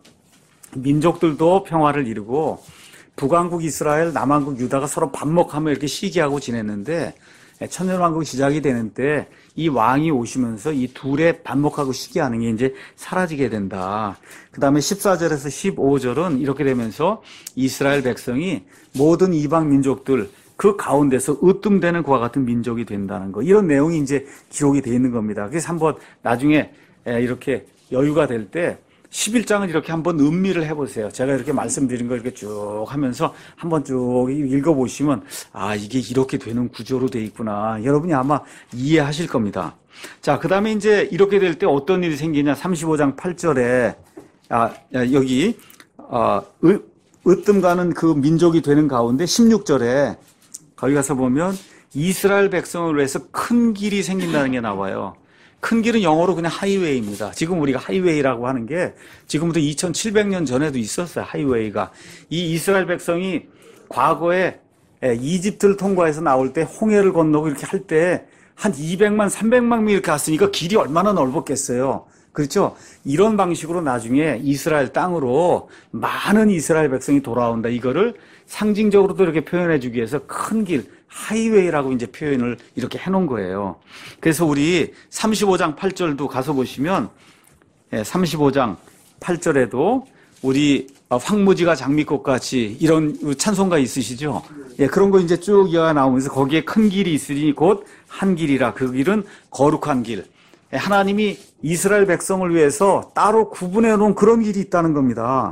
민족들도 평화를 이루고 북왕국 이스라엘, 남왕국 유다가 서로 반목하며 이렇게 시기하고 지냈는데 천년왕국이 시작이 되는 때 이 왕이 오시면서 이 둘의 반목하고 시기하는 게 이제 사라지게 된다. 그 다음에 십사 절에서 십오 절은 이렇게 되면서 이스라엘 백성이 모든 이방 민족들 그 가운데서 으뜸되는 그와 같은 민족이 된다는 거. 이런 내용이 이제 기록이 되어 있는 겁니다. 그래서 한번 나중에 이렇게 여유가 될 때 십일 장을 이렇게 한번 음미를 해보세요. 제가 이렇게 말씀드린 걸 이렇게 쭉 하면서 한번 쭉 읽어보시면 아, 이게 이렇게 되는 구조로 돼 있구나. 여러분이 아마 이해하실 겁니다. 자, 그 다음에 이제 이렇게 될 때 어떤 일이 생기냐. 삼십오 장 팔 절에 아, 여기 아, 으, 으뜸 가는 그 민족이 되는 가운데 십육 절에 거기 가서 보면 이스라엘 백성을 위해서 큰 길이 생긴다는 게 나와요. 큰 길은 영어로 그냥 하이웨이입니다. 지금 우리가 하이웨이라고 하는 게 지금부터 이천칠백 년 전에도 있었어요. 하이웨이가. 이 이스라엘 백성이 과거에 이집트를 통과해서 나올 때 홍해를 건너고 이렇게 할 때 한 이백만, 삼백만 명 이렇게 갔으니까 길이 얼마나 넓었겠어요. 그렇죠? 이런 방식으로 나중에 이스라엘 땅으로 많은 이스라엘 백성이 돌아온다. 이거를 상징적으로도 이렇게 표현해 주기 위해서 큰 길, 하이웨이라고 이제 표현을 이렇게 해놓은 거예요. 그래서 우리 삼십오 장 팔 절도 가서 보시면, 삼십오 장 팔 절에도 우리 황무지가 장미꽃 같이 이런 찬송가 있으시죠? 예, 그런 거 이제 쭉 이어가 나오면서 거기에 큰 길이 있으니 곧 한 길이라. 그 길은 거룩한 길. 하나님이 이스라엘 백성을 위해서 따로 구분해 놓은 그런 길이 있다는 겁니다.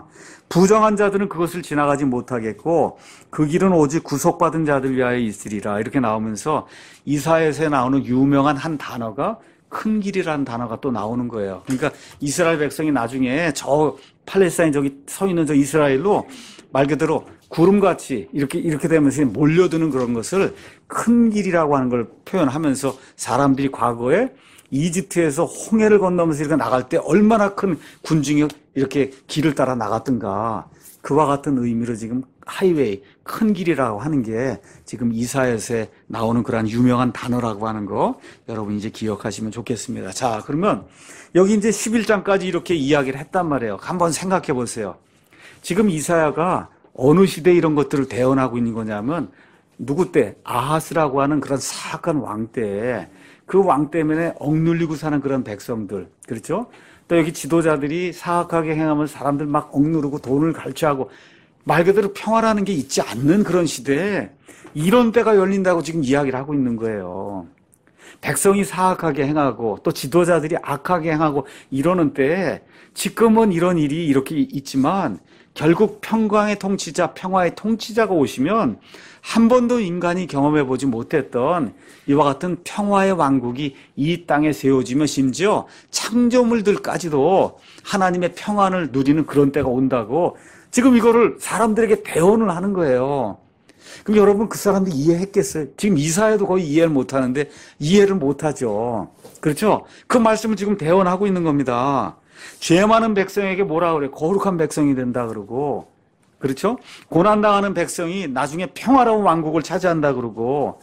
부정한 자들은 그것을 지나가지 못하겠고 그 길은 오직 구속받은 자들 위하여 있으리라. 이렇게 나오면서 이사야서에 나오는 유명한 한 단어가 큰 길이라는 단어가 또 나오는 거예요. 그러니까 이스라엘 백성이 나중에 저 팔레스타인 저기 서 있는 저 이스라엘로 말 그대로 구름같이 이렇게 이렇게 되면서 몰려드는 그런 것을 큰 길이라고 하는 걸 표현하면서 사람들이 과거에 이집트에서 홍해를 건너면서 이렇게 나갈 때 얼마나 큰 군중이 이렇게 길을 따라 나갔던가, 그와 같은 의미로 지금 하이웨이, 큰 길이라고 하는 게 지금 이사야서에 나오는 그러한 유명한 단어라고 하는 거 여러분 이제 기억하시면 좋겠습니다. 자, 그러면 여기 이제 십일 장까지 이렇게 이야기를 했단 말이에요. 한번 생각해 보세요. 지금 이사야가 어느 시대에 이런 것들을 대언하고 있는 거냐면 누구 때? 아하스라고 하는 그런 사악한 왕 때에 그 왕 때문에 억눌리고 사는 그런 백성들, 그렇죠? 또 여기 지도자들이 사악하게 행하면 사람들 막 억누르고 돈을 갈취하고 말 그대로 평화라는 게 있지 않는 그런 시대에 이런 때가 열린다고 지금 이야기를 하고 있는 거예요. 백성이 사악하게 행하고 또 지도자들이 악하게 행하고 이러는 때에 지금은 이런 일이 이렇게 있지만 결국 평강의 통치자, 평화의 통치자가 오시면 한 번도 인간이 경험해보지 못했던 이와 같은 평화의 왕국이 이 땅에 세워지며 심지어 창조물들까지도 하나님의 평안을 누리는 그런 때가 온다고 지금 이거를 사람들에게 대언을 하는 거예요. 그럼 여러분 그 사람들이 이해했겠어요? 지금 이사야도 거의 이해를 못하는데 이해를 못하죠. 그렇죠? 그 말씀을 지금 대언하고 있는 겁니다. 죄 많은 백성에게 뭐라 그래? 거룩한 백성이 된다 그러고, 그렇죠? 고난당하는 백성이 나중에 평화로운 왕국을 차지한다 그러고,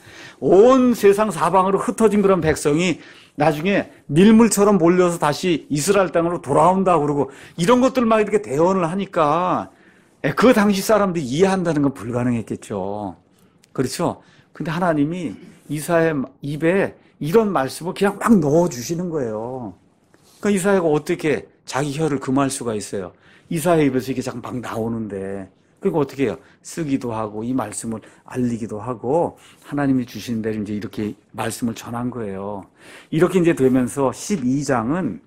온 세상 사방으로 흩어진 그런 백성이 나중에 밀물처럼 몰려서 다시 이스라엘 땅으로 돌아온다 그러고, 이런 것들 막 이렇게 대언을 하니까 그 당시 사람들이 이해한다는 건 불가능했겠죠. 그렇죠? 근데 하나님이 이사야의 입에 이런 말씀을 그냥 막 넣어주시는 거예요. 그러니까 이사야가 어떻게 자기 혀를 금할 수가 있어요? 이사야 입에서 이게 자꾸 막 나오는데, 그러니까 어떻게 해요? 쓰기도 하고 이 말씀을 알리기도 하고 하나님이 주신 대로 이제 이렇게 말씀을 전한 거예요. 이렇게 이제 되면서 십이 장은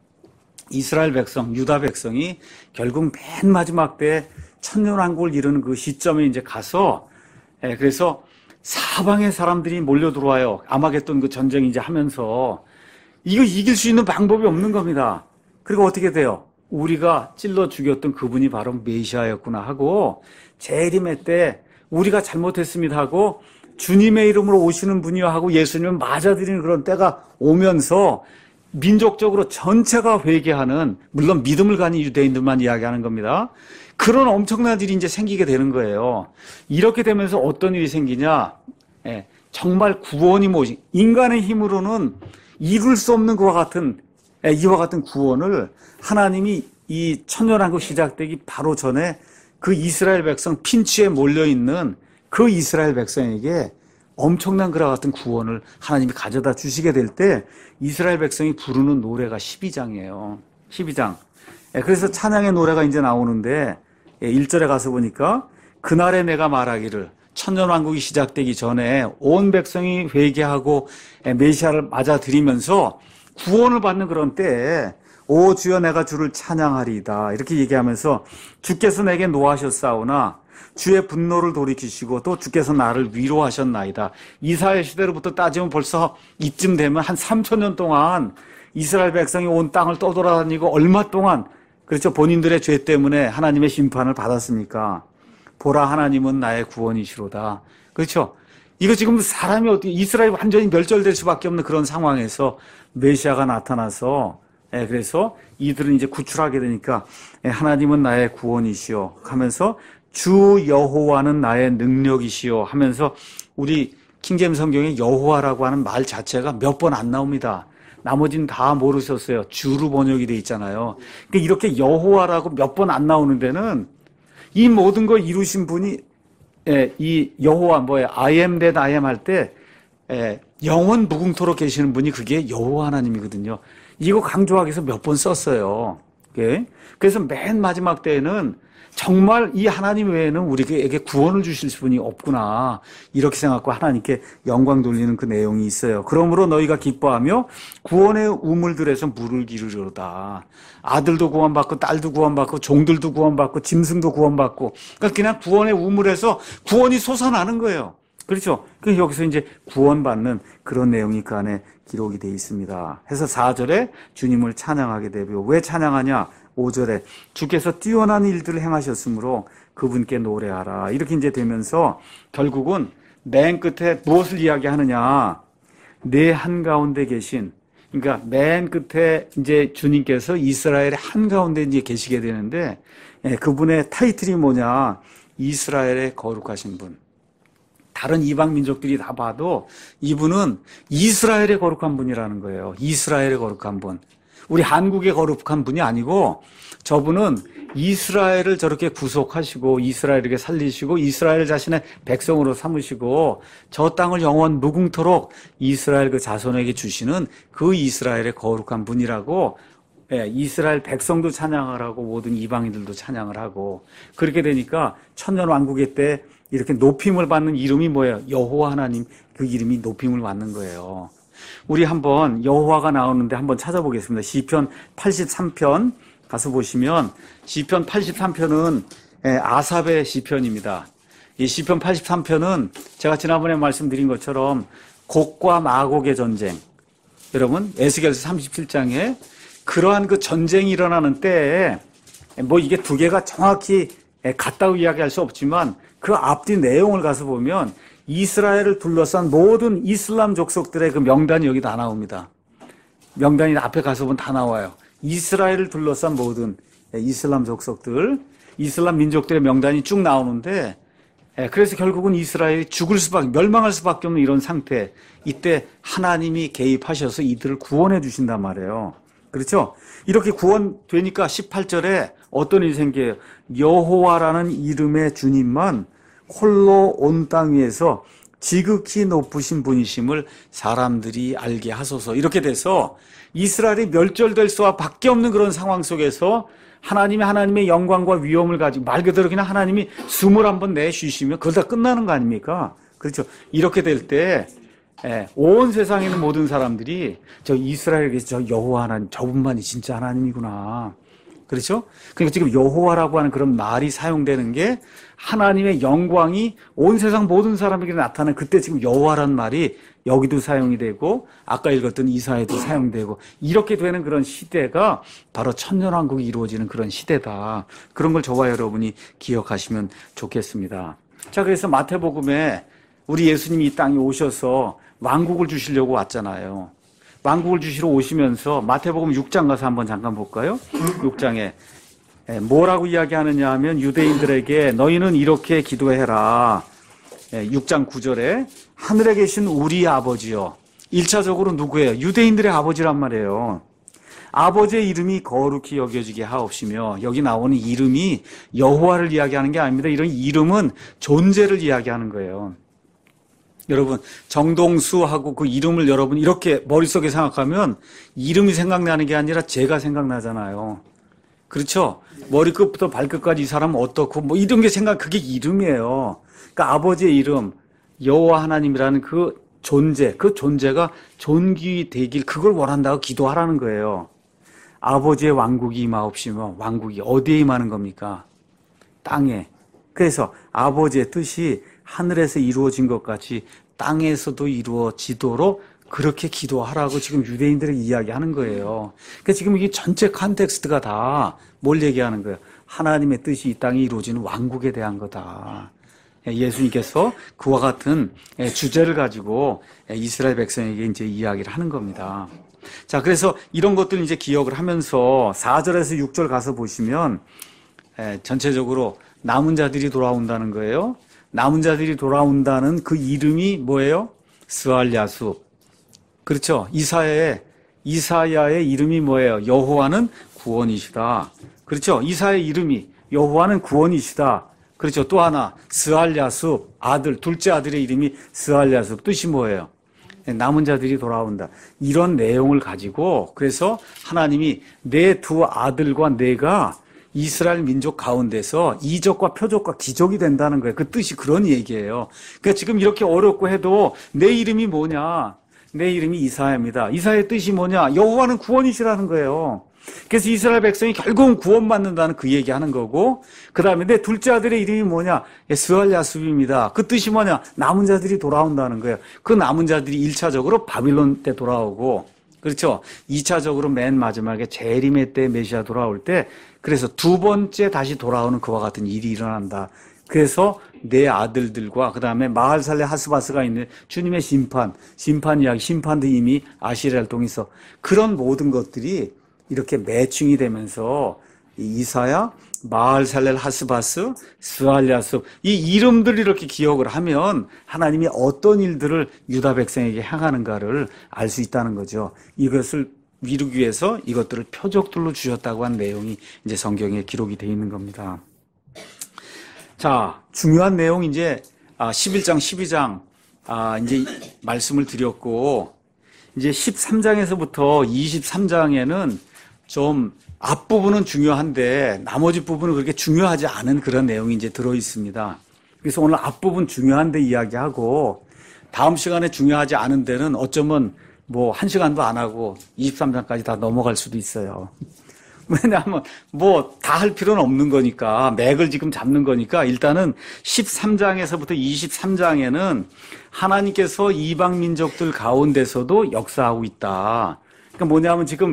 이스라엘 백성, 유다 백성이 결국 맨 마지막 때 천년왕국을 이루는 그 시점에 이제 가서, 예, 그래서 사방의 사람들이 몰려 들어와요. 아마겟돈 그 전쟁 이제 하면서 이거 이길 수 있는 방법이 없는 겁니다. 그리고 어떻게 돼요? 우리가 찔러 죽였던 그분이 바로 메시아였구나 하고 재림의 때 우리가 잘못했습니다 하고 주님의 이름으로 오시는 분이요 하고 예수님을 맞아들이는 그런 때가 오면서 민족적으로 전체가 회개하는, 물론 믿음을 가진 유대인들만 이야기하는 겁니다. 그런 엄청난 일이 이제 생기게 되는 거예요. 이렇게 되면서 어떤 일이 생기냐? 예, 정말 구원이 뭐지? 인간의 힘으로는 이룰 수 없는 그와 같은, 예, 이와 같은 구원을 하나님이 이 천년왕국 시작되기 바로 전에 그 이스라엘 백성 핀치에 몰려있는 그 이스라엘 백성에게 엄청난 그와 같은 구원을 하나님이 가져다 주시게 될 때 이스라엘 백성이 부르는 노래가 십이 장이에요. 십이 장. 예, 그래서 찬양의 노래가 이제 나오는데, 예, 일 절에 가서 보니까 그날에 내가 말하기를 천년왕국이 시작되기 전에 온 백성이 회개하고 메시아를 맞아들이면서 구원을 받는 그런 때에 오 주여 내가 주를 찬양하리이다 이렇게 얘기하면서 주께서 내게 노하셨사오나 주의 분노를 돌이키시고 또 주께서 나를 위로하셨나이다. 이스라엘 시대로부터 따지면 벌써 이쯤 되면 한 삼천 년 동안 이스라엘 백성이 온 땅을 떠돌아다니고 얼마 동안, 그렇죠, 본인들의 죄 때문에 하나님의 심판을 받았습니까? 보라 하나님은 나의 구원이시로다. 그렇죠? 이거 지금 사람이 어떻게, 이스라엘이 완전히 멸절될 수밖에 없는 그런 상황에서 메시아가 나타나서, 예, 그래서 이들은 이제 구출하게 되니까, 예, 하나님은 나의 구원이시오 하면서 주 여호와는 나의 능력이시오 하면서 우리 킹제임 성경에 여호와라고 하는 말 자체가 몇 번 안 나옵니다. 나머지는 다 모르셨어요. 주로 번역이 돼 있잖아요. 그러니까 이렇게 여호와라고 몇 번 안 나오는 데는 이 모든 걸 이루신 분이, 예, 이 여호와 뭐예요? I am that I am 할 때, 예, 영원 무궁토록 계시는 분이 그게 여호와 하나님이거든요. 이거 강조하기 위해서 몇 번 썼어요. 예? 그래서 맨 마지막 때에는 정말 이 하나님 외에는 우리에게 구원을 주실 분이 없구나. 이렇게 생각하고 하나님께 영광 돌리는 그 내용이 있어요. 그러므로 너희가 기뻐하며 구원의 우물들에서 물을 기르리로다. 아들도 구원받고 딸도 구원받고 종들도 구원받고 짐승도 구원받고, 그러니까 그냥 구원의 우물에서 구원이 솟아나는 거예요. 그렇죠? 그 여기서 이제 구원받는 그런 내용이 그 안에 기록이 되어 있습니다. 해서 사 절에 주님을 찬양하게 되고요. 왜 찬양하냐? 오 절에 주께서 뛰어난 일들을 행하셨으므로 그분께 노래하라. 이렇게 이제 되면서 결국은 맨 끝에 무엇을 이야기하느냐? 내 한가운데 계신, 그러니까 맨 끝에 이제 주님께서 이스라엘의 한가운데 이제 계시게 되는데, 예, 그분의 타이틀이 뭐냐? 이스라엘의 거룩하신 분. 다른 이방 민족들이 다 봐도 이분은 이스라엘의 거룩한 분이라는 거예요. 이스라엘의 거룩한 분. 우리 한국의 거룩한 분이 아니고 저분은 이스라엘을 저렇게 구속하시고 이스라엘에게 살리시고 이스라엘 자신의 백성으로 삼으시고 저 땅을 영원 무궁토록 이스라엘 그 자손에게 주시는 그 이스라엘의 거룩한 분이라고, 예, 이스라엘 백성도 찬양을 하고 모든 이방인들도 찬양을 하고, 그렇게 되니까 천년왕국의 때 이렇게 높임을 받는 이름이 뭐예요? 여호와 하나님, 그 이름이 높임을 받는 거예요. 우리 한번 여호와가 나오는데 한번 찾아보겠습니다. 시편 팔십삼 편 가서 보시면 시편 팔십삼 편은 아삽의 시편입니다. 이 시편 팔십삼 편은 제가 지난번에 말씀드린 것처럼 곡과 마곡의 전쟁, 여러분 에스겔서 삼십칠 장에 그러한 그 전쟁이 일어나는 때에 뭐 이게 두 개가 정확히 같다고 이야기할 수 없지만 그 앞뒤 내용을 가서 보면 이스라엘을 둘러싼 모든 이슬람 족속들의 그 명단이 여기 다 나옵니다. 명단이 앞에 가서 보면 다 나와요. 이스라엘을 둘러싼 모든 이슬람 족속들, 이슬람 민족들의 명단이 쭉 나오는데, 그래서 결국은 이스라엘이 죽을 수밖에, 멸망할 수밖에 없는 이런 상태. 이때 하나님이 개입하셔서 이들을 구원해 주신단 말이에요. 그렇죠? 이렇게 구원되니까 십팔 절에 어떤 일이 생겨요? 여호와라는 이름의 주님만 홀로 온 땅 위에서 지극히 높으신 분이심을 사람들이 알게 하소서. 이렇게 돼서 이스라엘이 멸절될 수와 밖에 없는 그런 상황 속에서 하나님이 하나님의 영광과 위엄을 가지고 말 그대로 그냥 하나님이 숨을 한번 내쉬시면 그러다 끝나는 거 아닙니까? 그렇죠? 이렇게 될 때 온 세상에 있는 모든 사람들이 저 이스라엘에게 저 여호와 하나님, 저분만이 진짜 하나님이구나. 그렇죠? 그러니까 지금 여호와라고 하는 그런 말이 사용되는 게 하나님의 영광이 온 세상 모든 사람에게 나타나는, 그때 지금 여호와라는 말이 여기도 사용이 되고 아까 읽었던 이사야에도 사용되고 이렇게 되는 그런 시대가 바로 천년왕국이 이루어지는 그런 시대다. 그런 걸 저와 여러분이 기억하시면 좋겠습니다. 자, 그래서 마태복음에 우리 예수님이 이 땅에 오셔서 왕국을 주시려고 왔잖아요. 왕국을 주시러 오시면서 마태복음 육 장 가서 한번 잠깐 볼까요? 육 장에 뭐라고 이야기하느냐 하면 유대인들에게 너희는 이렇게 기도해라. 육 장 구 절에 하늘에 계신 우리 아버지요. 일 차적으로 누구예요? 유대인들의 아버지란 말이에요. 아버지의 이름이 거룩히 여겨지게 하옵시며, 여기 나오는 이름이 여호와를 이야기하는 게 아닙니다. 이런 이름은 존재를 이야기하는 거예요. 여러분, 정동수하고 그 이름을 여러분 이렇게 머릿속에 생각하면 이름이 생각나는 게 아니라 제가 생각나잖아요. 그렇죠? 머리끝부터 발끝까지 이 사람은 어떻고 뭐 이런 게 생각, 그게 이름이에요. 그러니까 아버지의 이름, 여호와 하나님이라는 그 존재, 그 존재가 존귀되길, 그걸 원한다고 기도하라는 거예요. 아버지의 왕국이 임하옵시며, 왕국이 어디에 임하는 겁니까? 땅에. 그래서 아버지의 뜻이 하늘에서 이루어진 것 같이 땅에서도 이루어지도록 그렇게 기도하라고 지금 유대인들에게 이야기하는 거예요. 그러니까 지금 이게 전체 컨텍스트가 다 뭘 얘기하는 거예요? 하나님의 뜻이 이 땅에 이루어지는 왕국에 대한 거다. 예수님께서 그와 같은 주제를 가지고 이스라엘 백성에게 이제 이야기를 하는 겁니다. 자, 그래서 이런 것들을 이제 기억을 하면서 사 절에서 육 절 가서 보시면 전체적으로 남은 자들이 돌아온다는 거예요. 남은 자들이 돌아온다는 그 이름이 뭐예요? 스알야숲. 그렇죠? 이사야의, 이사야의 이름이 뭐예요? 여호와는 구원이시다. 그렇죠? 이사야의 이름이 여호와는 구원이시다. 그렇죠? 또 하나, 스알야숲, 아들, 둘째 아들의 이름이 스알야숲. 뜻이 뭐예요? 남은 자들이 돌아온다. 이런 내용을 가지고, 그래서 하나님이 내 두 아들과 내가 이스라엘 민족 가운데서 이적과 표적과 기적이 된다는 거예요. 그 뜻이 그런 얘기예요. 그러니까 지금 이렇게 어렵고 해도 내 이름이 뭐냐? 내 이름이 이사야입니다. 이사야의 뜻이 뭐냐? 여호와는 구원이시라는 거예요. 그래서 이스라엘 백성이 결국은 구원받는다는 그 얘기하는 거고, 그 다음에 내 둘째 아들의 이름이 뭐냐? 스알야숲입니다. 그 뜻이 뭐냐? 남은 자들이 돌아온다는 거예요. 그 남은 자들이 일 차적으로 바빌론 때 돌아오고, 그렇죠? 이 차적으로 맨 마지막에 재림의 때 메시아 돌아올 때, 그래서 두 번째 다시 돌아오는 그와 같은 일이 일어난다. 그래서 내 아들들과 그 다음에 마할살레 하스바스가 있는 주님의 심판, 심판 이야기, 심판도 이미 아시리아를 통해서 그런 모든 것들이 이렇게 매칭이 되면서 이사야, 마할살렐 하스바스, 스알야숲 이 이름들을 이렇게 기억을 하면 하나님이 어떤 일들을 유다 백성에게 행하는가를 알 수 있다는 거죠. 이것을 이루기 위해서 이것들을 표적들로 주셨다고 한 내용이 이제 성경에 기록이 되어 있는 겁니다. 자, 중요한 내용 이제 십일 장, 십이 장 이제 말씀을 드렸고, 이제 십삼 장에서부터 이십삼 장에는 좀 앞부분은 중요한데 나머지 부분은 그렇게 중요하지 않은 그런 내용이 이제 들어 있습니다. 그래서 오늘 앞부분 중요한 데 이야기하고 다음 시간에 중요하지 않은 데는 어쩌면 뭐 한 시간도 안 하고 이십삼 장까지 다 넘어갈 수도 있어요. 왜냐하면 뭐 다 할 필요는 없는 거니까, 맥을 지금 잡는 거니까 일단은 십삼 장에서부터 이십삼 장에는 하나님께서 이방 민족들 가운데서도 역사하고 있다. 그러니까 뭐냐면 지금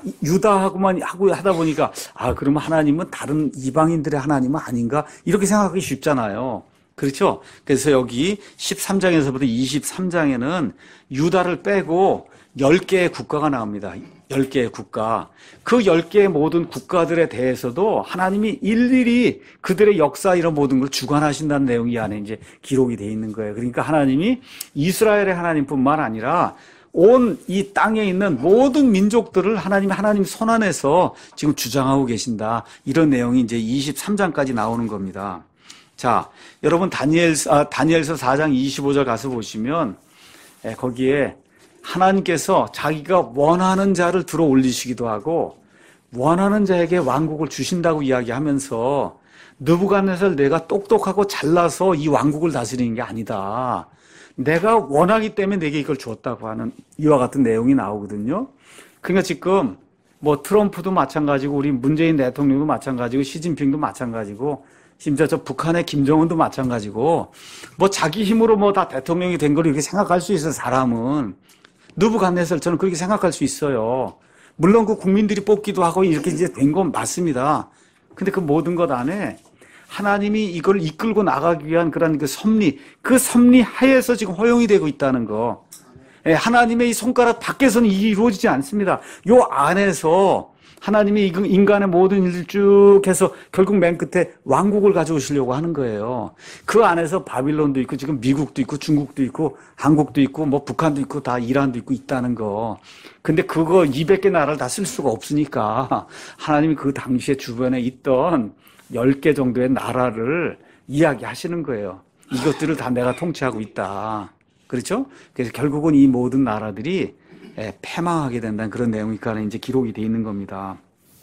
유다하고만 하고 하다 보니까 아 그러면 하나님은 다른 이방인들의 하나님은 아닌가 이렇게 생각하기 쉽잖아요. 그렇죠? 그래서 여기 십삼 장에서부터 이십삼 장에는 유다를 빼고 열 개의 국가가 나옵니다. 열 개의 국가. 그 열 개의 모든 국가들에 대해서도 하나님이 일일이 그들의 역사 이런 모든 걸 주관하신다는 내용이 안에 이제 기록이 되어 있는 거예요. 그러니까 하나님이 이스라엘의 하나님뿐만 아니라 온 이 땅에 있는 모든 민족들을 하나님, 하나님 손 안에서 지금 주장하고 계신다. 이런 내용이 이제 이십삼 장까지 나오는 겁니다. 자, 여러분 다니엘, 아, 다니엘서 사 장 이십오 절 가서 보시면, 예, 거기에 하나님께서 자기가 원하는 자를 들어 올리시기도 하고, 원하는 자에게 왕국을 주신다고 이야기하면서, 느부갓네살 내가 똑똑하고 잘나서 이 왕국을 다스리는 게 아니다. 내가 원하기 때문에 내게 이걸 주었다고 하는 이와 같은 내용이 나오거든요. 그러니까 지금 뭐 트럼프도 마찬가지고 우리 문재인 대통령도 마찬가지고 시진핑도 마찬가지고 심지어 저 북한의 김정은도 마찬가지고 뭐 자기 힘으로 뭐 다 대통령이 된 걸 이렇게 생각할 수 있어요. 사람은. 느부갓네살처럼 그렇게 생각할 수 있어요. 물론 그 국민들이 뽑기도 하고 이렇게 이제 된 건 맞습니다. 근데 그 모든 것 안에 하나님이 이걸 이끌고 나가기 위한 그런 그 섭리, 그 섭리 하에서 지금 허용이 되고 있다는 거. 예, 하나님의 이 손가락 밖에서는 이게 이루어지지 않습니다. 요 안에서 하나님이 인간의 모든 일을 쭉 해서 결국 맨 끝에 왕국을 가져오시려고 하는 거예요. 그 안에서 바빌론도 있고 지금 미국도 있고 중국도 있고 한국도 있고 뭐 북한도 있고 다 이란도 있고 있다는 거. 근데 그거 이백 개 나라를 다 쓸 수가 없으니까 하나님이 그 당시에 주변에 있던 열 개 정도의 나라를 이야기하시는 거예요. 이것들을 다 내가 통치하고 있다. 그렇죠? 그래서 결국은 이 모든 나라들이 패망하게 된다는 그런 내용이 그 안에 이제 기록이 되어 있는 겁니다.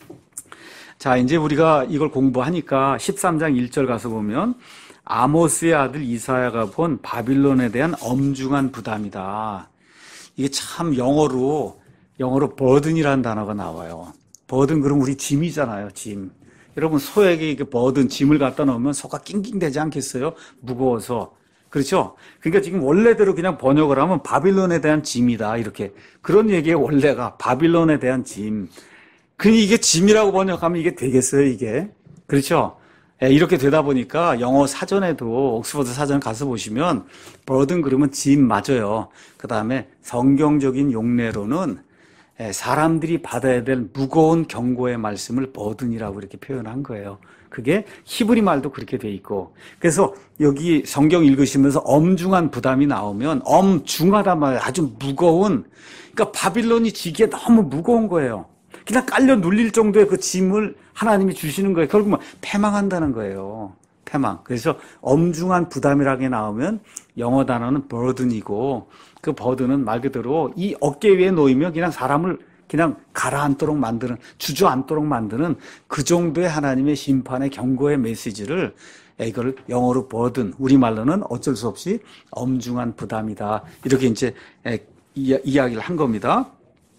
자, 이제 우리가 이걸 공부하니까 십삼 장 일 절 가서 보면 아모스의 아들 이사야가 본 바빌론에 대한 엄중한 부담이다. 이게 참 영어로, 영어로 버든이라는 단어가 나와요. 버든 그럼 우리 짐이잖아요, 짐. 여러분 소에게 이렇게 버든 짐을 갖다 놓으면 소가 낑낑대지 않겠어요? 무거워서. 그렇죠? 그러니까 지금 원래대로 그냥 번역을 하면 바빌론에 대한 짐이다. 이렇게. 그런 얘기의 원래가 바빌론에 대한 짐. 그니 이게 짐이라고 번역하면 이게 되겠어요, 이게? 그렇죠? 예, 이렇게 되다 보니까 영어 사전에도 옥스퍼드 사전 가서 보시면 버든 그러면 짐 맞아요. 그 다음에 성경적인 용례로는 사람들이 받아야 될 무거운 경고의 말씀을 버든이라고 이렇게 표현한 거예요. 그게 히브리 말도 그렇게 돼 있고. 그래서 여기 성경 읽으시면서 엄중한 부담이 나오면 엄중하단 말이에요. 아주 무거운. 그러니까 바빌론이 지기에 너무 무거운 거예요. 그냥 깔려 눌릴 정도의 그 짐을 하나님이 주시는 거예요. 결국 패망한다는 거예요. 패망. 그래서 엄중한 부담이라게 나오면 영어 단어는 burden이고 그 burden은 말 그대로 이 어깨 위에 놓이면 그냥 사람을 그냥 가라앉도록 만드는, 주저앉도록 만드는 그 정도의 하나님의 심판의 경고의 메시지를 이걸 영어로 버든, 우리말로는 어쩔 수 없이 엄중한 부담이다. 이렇게 이제 이야기를 한 겁니다.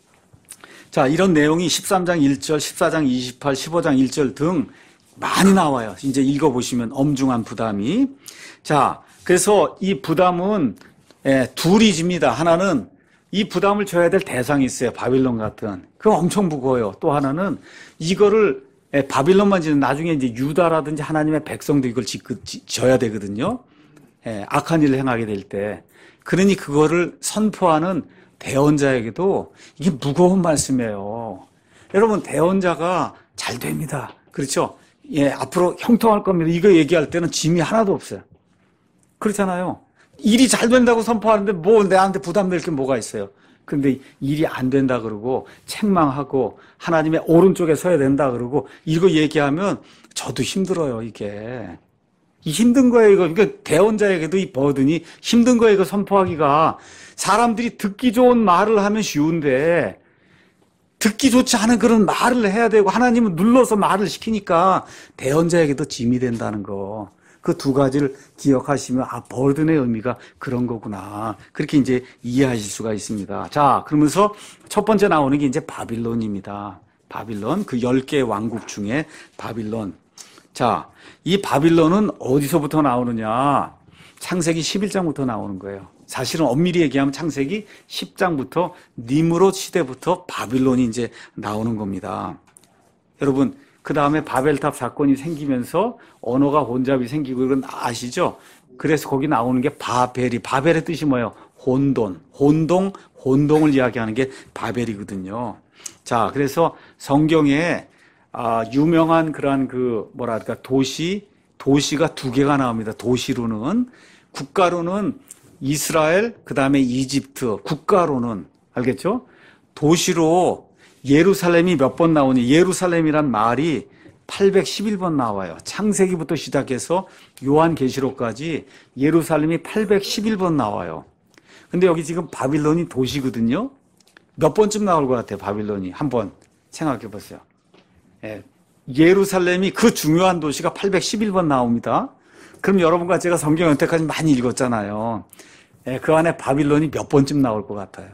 자, 이런 내용이 십삼 장 일 절, 십사 장 이십팔, 십오 장 일 절 등 많이 나와요. 이제 읽어보시면 엄중한 부담이. 자, 그래서 이 부담은 둘이 집니다. 하나는 이 부담을 줘야 될 대상이 있어요. 바빌론 같은. 그거 엄청 무거워요. 또 하나는 이거를 바빌론만 지는 나중에 이제 유다라든지 하나님의 백성도 이걸 지, 지, 져야 되거든요. 예, 악한 일을 행하게 될 때. 그러니 그거를 선포하는 대언자에게도 이게 무거운 말씀이에요. 여러분, 대언자가 잘 됩니다. 그렇죠? 예, 앞으로 형통할 겁니다. 이거 얘기할 때는 짐이 하나도 없어요. 그렇잖아요. 일이 잘 된다고 선포하는데 뭐 내한테 부담될 게 뭐가 있어요. 근데 일이 안 된다 그러고 책망하고 하나님의 오른쪽에 서야 된다 그러고 이거 얘기하면 저도 힘들어요, 이게. 이 힘든 거예요, 이거. 그러니까 대언자에게도 이 버든이 힘든 거예요, 이거 선포하기가. 사람들이 듣기 좋은 말을 하면 쉬운데 듣기 좋지 않은 그런 말을 해야 되고 하나님은 눌러서 말을 시키니까 대언자에게도 짐이 된다는 거. 그 두 가지를 기억하시면 아, 버든의 의미가 그런 거구나. 그렇게 이제 이해하실 수가 있습니다. 자, 그러면서 첫 번째 나오는 게 이제 바빌론입니다. 바빌론, 그 열 개의 왕국 중에 바빌론. 자, 이 바빌론은 어디서부터 나오느냐? 창세기 십일 장부터 나오는 거예요. 사실은 엄밀히 얘기하면 창세기 십 장부터 니므롯 시대부터 바빌론이 이제 나오는 겁니다. 여러분, 그 다음에 바벨탑 사건이 생기면서 언어가 혼잡이 생기고 이건 아시죠? 그래서 거기 나오는 게 바벨이, 바벨의 뜻이 뭐예요? 혼돈, 혼동, 혼동을 이야기하는 게 바벨이거든요. 자, 그래서 성경에 아, 유명한 그러한 그 뭐랄까 도시, 도시가 두 개가 나옵니다. 도시로는, 국가로는 이스라엘, 그 다음에 이집트, 국가로는, 알겠죠? 도시로 예루살렘이 몇 번 나오니, 예루살렘이란 말이 팔백십일 번 나와요. 창세기부터 시작해서 요한계시록까지 예루살렘이 팔백십일 번 나와요. 근데 여기 지금 바빌론이 도시거든요. 몇 번쯤 나올 것 같아요, 바빌론이. 한번 생각해 보세요. 예, 예루살렘이 그 중요한 도시가 팔백십일 번 나옵니다. 그럼 여러분과 제가 성경 여태까지 많이 읽었잖아요. 예, 그 안에 바빌론이 몇 번쯤 나올 것 같아요?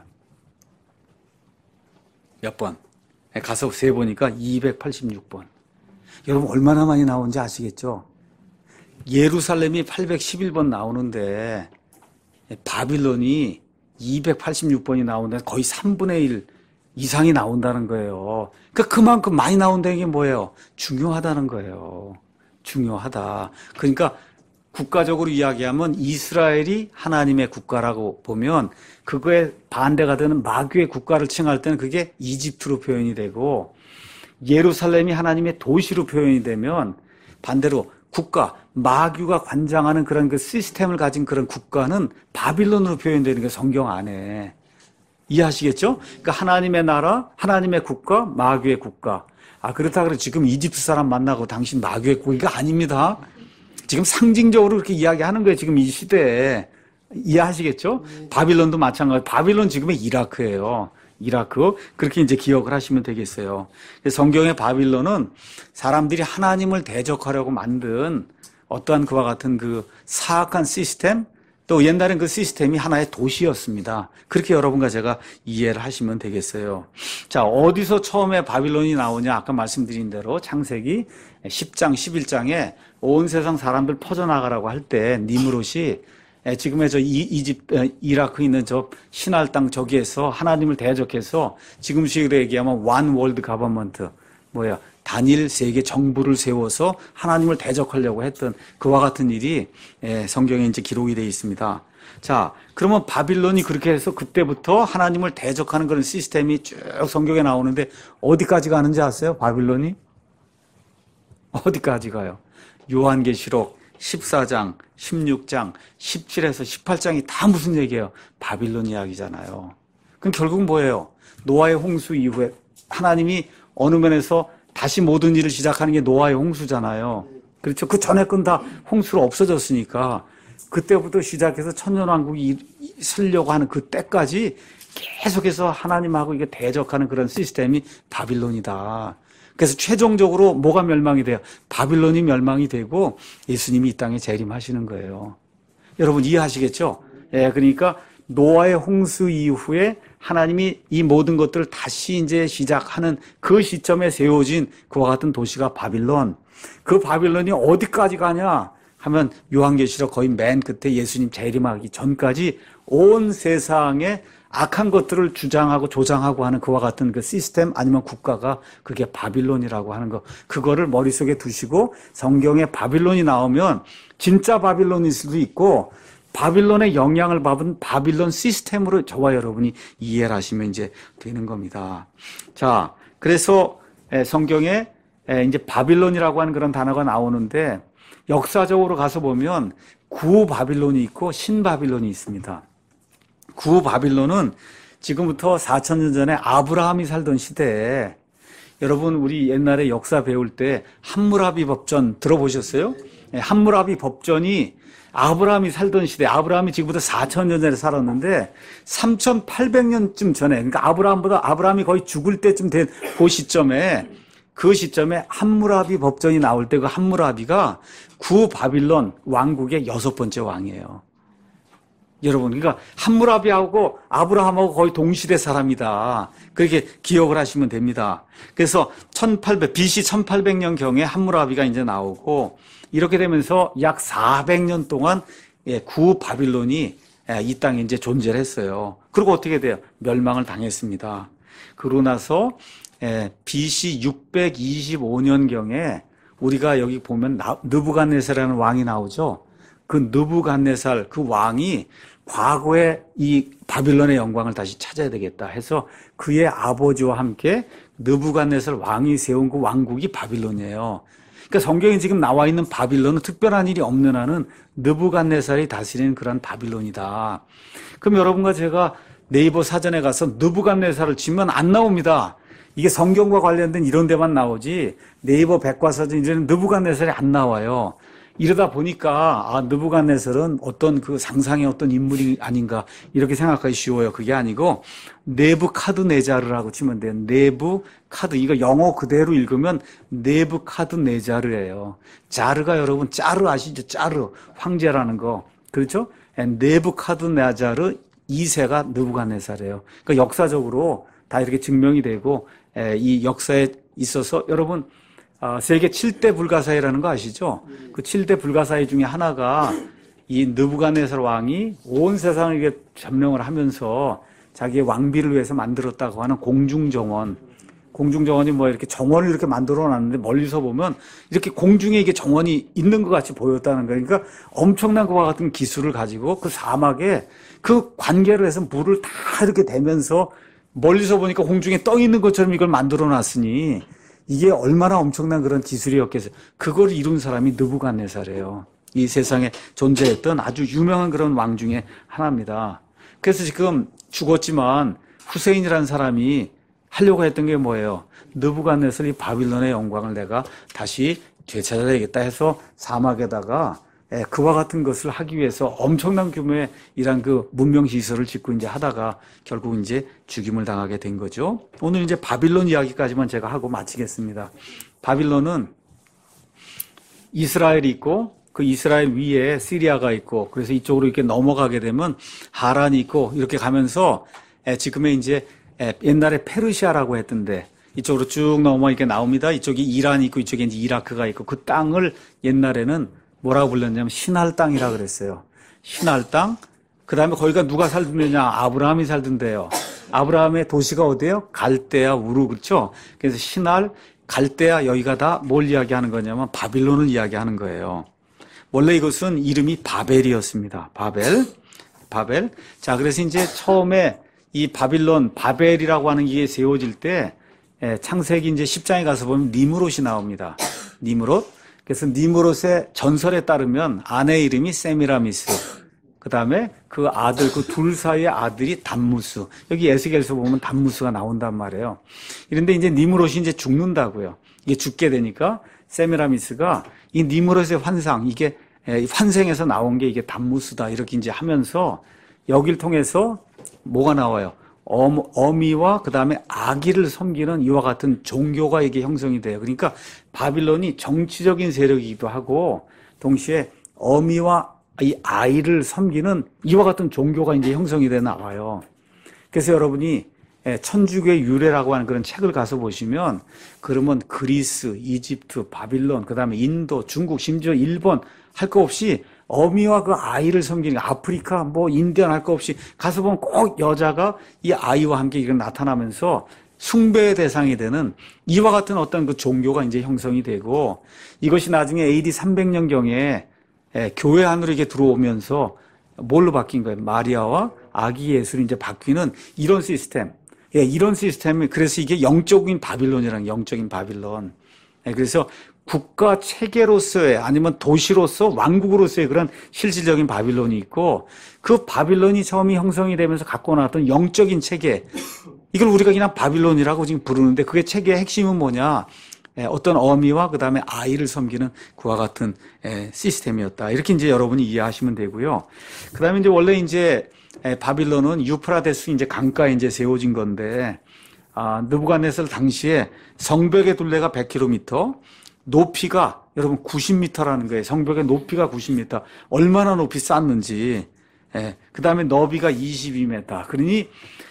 몇 번? 예, 가서 세보니까 이백팔십육 번. 여러분 얼마나 많이 나오는지 아시겠죠? 예루살렘이 팔백십일 번 나오는데 예, 바빌론이 이백팔십육 번이 나오는데 거의 삼분의 일 이상이 나온다는 거예요. 그러니까 그만큼 많이 나온다는 게 뭐예요? 중요하다는 거예요. 중요하다. 그러니까 국가적으로 이야기하면 이스라엘이 하나님의 국가라고 보면 그거에 반대가 되는 마귀의 국가를 칭할 때는 그게 이집트로 표현이 되고 예루살렘이 하나님의 도시로 표현이 되면 반대로 국가, 마귀가 관장하는 그런 그 시스템을 가진 그런 국가는 바빌론으로 표현되는 게 성경 안에. 이해하시겠죠? 그러니까 하나님의 나라, 하나님의 국가, 마귀의 국가. 아, 그렇다 그래 지금 이집트 사람 만나고 당신 마귀의 국가 아닙니다. 지금 상징적으로 그렇게 이야기하는 거예요. 지금 이 시대에. 이해하시겠죠? 바빌론도 마찬가지. 바빌론 지금의 이라크예요. 이라크. 그렇게 이제 기억을 하시면 되겠어요. 성경의 바빌론은 사람들이 하나님을 대적하려고 만든 어떠한 그와 같은 그 사악한 시스템, 또 옛날엔 그 시스템이 하나의 도시였습니다. 그렇게 여러분과 제가 이해를 하시면 되겠어요. 자, 어디서 처음에 바빌론이 나오냐? 아까 말씀드린 대로 창세기 십 장, 십일 장에 온 세상 사람들 퍼져나가라고 할 때 니므롯이 지금의 저 이집, 이라크에 있는 저 신할 땅 저기에서 하나님을 대적해서 지금식으로 얘기하면 원 월드 가버먼트, 뭐야, 단일 세계 정부를 세워서 하나님을 대적하려고 했던 그와 같은 일이 성경에 이제 기록이 되어 있습니다. 자, 그러면 바빌론이 그렇게 해서 그때부터 하나님을 대적하는 그런 시스템이 쭉 성경에 나오는데 어디까지 가는지 아세요? 바빌론이? 어디까지 가요? 요한계시록 십사 장, 십육 장, 십칠에서 십팔 장이 다 무슨 얘기예요? 바빌론 이야기잖아요. 그럼 결국은 뭐예요? 노아의 홍수 이후에 하나님이 어느 면에서 다시 모든 일을 시작하는 게 노아의 홍수잖아요. 그렇죠? 그 전에 건 다 홍수로 없어졌으니까 그때부터 시작해서 천년왕국이 서려고 하는 그 때까지 계속해서 하나님하고 이게 대적하는 그런 시스템이 바빌론이다. 그래서 최종적으로 뭐가 멸망이 돼요? 바빌론이 멸망이 되고 예수님이 이 땅에 재림하시는 거예요. 여러분 이해하시겠죠? 예, 그러니까 노아의 홍수 이후에 하나님이 이 모든 것들을 다시 이제 시작하는 그 시점에 세워진 그와 같은 도시가 바빌론. 그 바빌론이 어디까지 가냐 하면 요한계시록 거의 맨 끝에 예수님 재림하기 전까지 온 세상에 악한 것들을 주장하고 조장하고 하는 그와 같은 그 시스템 아니면 국가가 그게 바빌론이라고 하는 거. 그거를 머릿속에 두시고 성경에 바빌론이 나오면 진짜 바빌론일 수도 있고 바빌론의 영향을 받은 바빌론 시스템으로 저와 여러분이 이해를 하시면 이제 되는 겁니다. 자, 그래서 성경에 이제 바빌론이라고 하는 그런 단어가 나오는데 역사적으로 가서 보면 구 바빌론이 있고 신 바빌론이 있습니다. 구 바빌론은 지금부터 사천 년 전에 아브라함이 살던 시대에 여러분 우리 옛날에 역사 배울 때 함무라비 법전 들어보셨어요? 함무라비 법전이 아브라함이 살던 시대, 아브라함이 지금부터 사천 년 전에 살았는데 삼천팔백 년쯤 전에, 그러니까 아브라함보다 아브라함이 거의 죽을 때쯤 된 그 시점에 그 시점에 함무라비 법전이 나올 때 그 함무라비가 구 바빌론 왕국의 여섯 번째 왕이에요. 여러분, 그러니까 함무라비하고 아브라함하고 거의 동시대 사람이다. 그렇게 기억을 하시면 됩니다. 그래서 천팔백, 비씨 천팔백 년경에 함무라비가 이제 나오고 이렇게 되면서 약 사백 년 동안 구 바빌론이 이 땅에 이제 존재를 했어요. 그리고 어떻게 돼요? 멸망을 당했습니다. 그러고 나서 비씨 육백이십오 년경에 우리가 여기 보면 느부갓네살이라는 왕이 나오죠. 그 느부갓네살 그 왕이 과거에 이 바빌론의 영광을 다시 찾아야 되겠다 해서 그의 아버지와 함께 느부갓네살 왕이 세운 그 왕국이 바빌론이에요. 그러니까 성경에 지금 나와 있는 바빌론은 특별한 일이 없는 한은 느부갓네살이 다스리는 그런 바빌론이다. 그럼 여러분과 제가 네이버 사전에 가서 느부갓네살을 치면 안 나옵니다. 이게 성경과 관련된 이런 데만 나오지 네이버 백과사전 이제는 느부갓네살이 안 나와요. 이러다 보니까 아 느부갓네살은 어떤 그 상상의 어떤 인물이 아닌가 이렇게 생각하기 쉬워요. 그게 아니고 네부카드네자르라고 치면 돼요. 네부카드 이거 영어 그대로 읽으면 네부카드네자르예요. 자르가 여러분 짜르 아시죠? 짜르 황제라는 거 그렇죠? 네부카드네자르 이 세가 느부갓네살이에요. 그러니까 역사적으로 다 이렇게 증명이 되고 이 역사에 있어서 여러분 세계 칠 대 불가사의라는 거 아시죠? 그 칠 대 불가사의 중에 하나가 이 느부갓네살 왕이 온 세상을 이렇게 점령을 하면서 자기의 왕비를 위해서 만들었다고 하는 공중정원. 공중정원이 뭐 이렇게 정원을 이렇게 만들어 놨는데 멀리서 보면 이렇게 공중에 이게 정원이 있는 것 같이 보였다는 거예요. 그러니까 엄청난 것과 같은 기술을 가지고 그 사막에 그 관계로 해서 물을 다 이렇게 대면서 멀리서 보니까 공중에 떠 있는 것처럼 이걸 만들어 놨으니 이게 얼마나 엄청난 그런 기술이었겠어요. 그걸 이룬 사람이 느부갓네살이에요. 이 세상에 존재했던 아주 유명한 그런 왕 중에 하나입니다. 그래서 지금 죽었지만 후세인이라는 사람이 하려고 했던 게 뭐예요? 느부갓네살 이 바빌론의 영광을 내가 다시 되찾아야겠다 해서 사막에다가 그와 같은 것을 하기 위해서 엄청난 규모의 이런 그 문명 시설을 짓고 이제 하다가 결국 이제 죽임을 당하게 된 거죠. 오늘 이제 바빌론 이야기까지만 제가 하고 마치겠습니다. 바빌론은 이스라엘이 있고 그 이스라엘 위에 시리아가 있고 그래서 이쪽으로 이렇게 넘어가게 되면 하란이 있고 이렇게 가면서 지금의 이제 옛날에 페르시아라고 했던데 이쪽으로 쭉 넘어 이렇게 나옵니다. 이쪽이 이란이 있고 이쪽에 이제 이라크가 있고 그 땅을 옛날에는 뭐라고 불렀냐면 신할 땅이라 그랬어요. 신할 땅. 그 다음에 거기가 누가 살던 데냐? 아브라함이 살던 데요. 아브라함의 도시가 어디예요? 갈대아 우르 그렇죠? 그래서 신할, 갈대아 여기가 다 뭘 이야기하는 거냐면 바빌론을 이야기하는 거예요. 원래 이것은 이름이 바벨이었습니다. 바벨. 바벨. 자, 그래서 이제 처음에 이 바빌론, 바벨이라고 하는 게 세워질 때 창세기 이제 십 장에 가서 보면 니므롯이 나옵니다. 니므롯. 그래서 니므롯의 전설에 따르면 아내 이름이 세미라미스. 그 다음에 그 아들, 그 둘 사이의 아들이 담무스. 여기 에스겔에서 보면 담무스가 나온단 말이에요. 이런데 이제 니므롯이 이제 죽는다고요. 이게 죽게 되니까 세미라미스가 이 니므롯의 환상, 이게 환생에서 나온 게 이게 담무스다. 이렇게 이제 하면서 여길 통해서 뭐가 나와요? 엄, 어미와 그 다음에 아기를 섬기는 이와 같은 종교가 이게 형성이 돼요. 그러니까 바빌론이 정치적인 세력이기도 하고 동시에 어미와 이 아이를 섬기는 이와 같은 종교가 이제 형성이 돼 나와요. 그래서 여러분이 천주교의 유래라고 하는 그런 책을 가서 보시면 그러면 그리스, 이집트, 바빌론, 그 다음에 인도, 중국, 심지어 일본 할 거 없이 어미와 그 아이를 섬기는 아프리카, 뭐 인디언 할 거 없이 가서 보면 꼭 여자가 이 아이와 함께 이렇게 나타나면서 숭배의 대상이 되는 이와 같은 어떤 그 종교가 이제 형성이 되고 이것이 나중에 에이디 삼백 년경에 교회 안으로 이렇게 들어오면서 뭘로 바뀐 거예요? 마리아와 아기 예수로 이제 바뀌는 이런 시스템. 예, 이런 시스템이, 그래서 이게 영적인 바빌론이라는 영적인 바빌론. 예, 그래서 국가 체계로서의 아니면 도시로서 왕국으로서의 그런 실질적인 바빌론이 있고 그 바빌론이 처음이 형성이 되면서 갖고 나왔던 영적인 체계. 이걸 우리가 그냥 바빌론이라고 지금 부르는데 그게 체계의 핵심은 뭐냐? 예, 어떤 어미와 그 다음에 아이를 섬기는 그와 같은 예, 시스템이었다. 이렇게 이제 여러분이 이해하시면 되고요. 그 다음에 이제 원래 이제 예, 바빌론은 유프라데스 이제 강가에 이제 세워진 건데, 아, 느부갓네살 당시에 성벽의 둘레가 백 킬로미터, 높이가 여러분 구십 미터라는 거예요. 성벽의 높이가 구십 미터. 얼마나 높이 쌓는지. 예, 그 다음에 너비가 이십이 미터. 그러니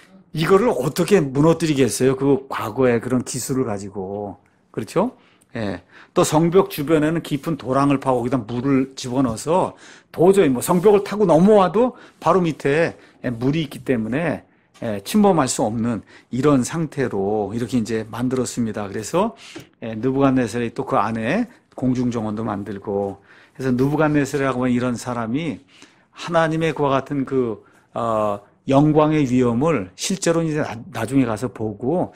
이거를 어떻게 무너뜨리겠어요? 그 과거의 그런 기술을 가지고. 그렇죠? 예. 또 성벽 주변에는 깊은 도랑을 파고 거기다 물을 집어넣어서 도저히 뭐 성벽을 타고 넘어와도 바로 밑에 물이 있기 때문에 침범할 수 없는 이런 상태로 이렇게 이제 만들었습니다. 그래서 느부갓네살이 또 그 안에 공중정원도 만들고 그래서 느부갓네살이라고 하는 이런 사람이 하나님의 그와 같은 그 어, 영광의 위엄을 실제로 이제 나중에 가서 보고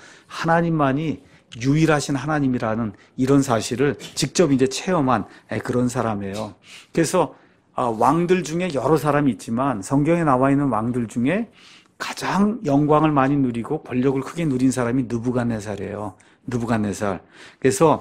하나님만이 유일하신 하나님이라는 이런 사실을 직접 이제 체험한 그런 사람이에요. 그래서 왕들 중에 여러 사람이 있지만 성경에 나와 있는 왕들 중에 가장 영광을 많이 누리고 권력을 크게 누린 사람이 느부갓네살이에요. 느부갓네살. 그래서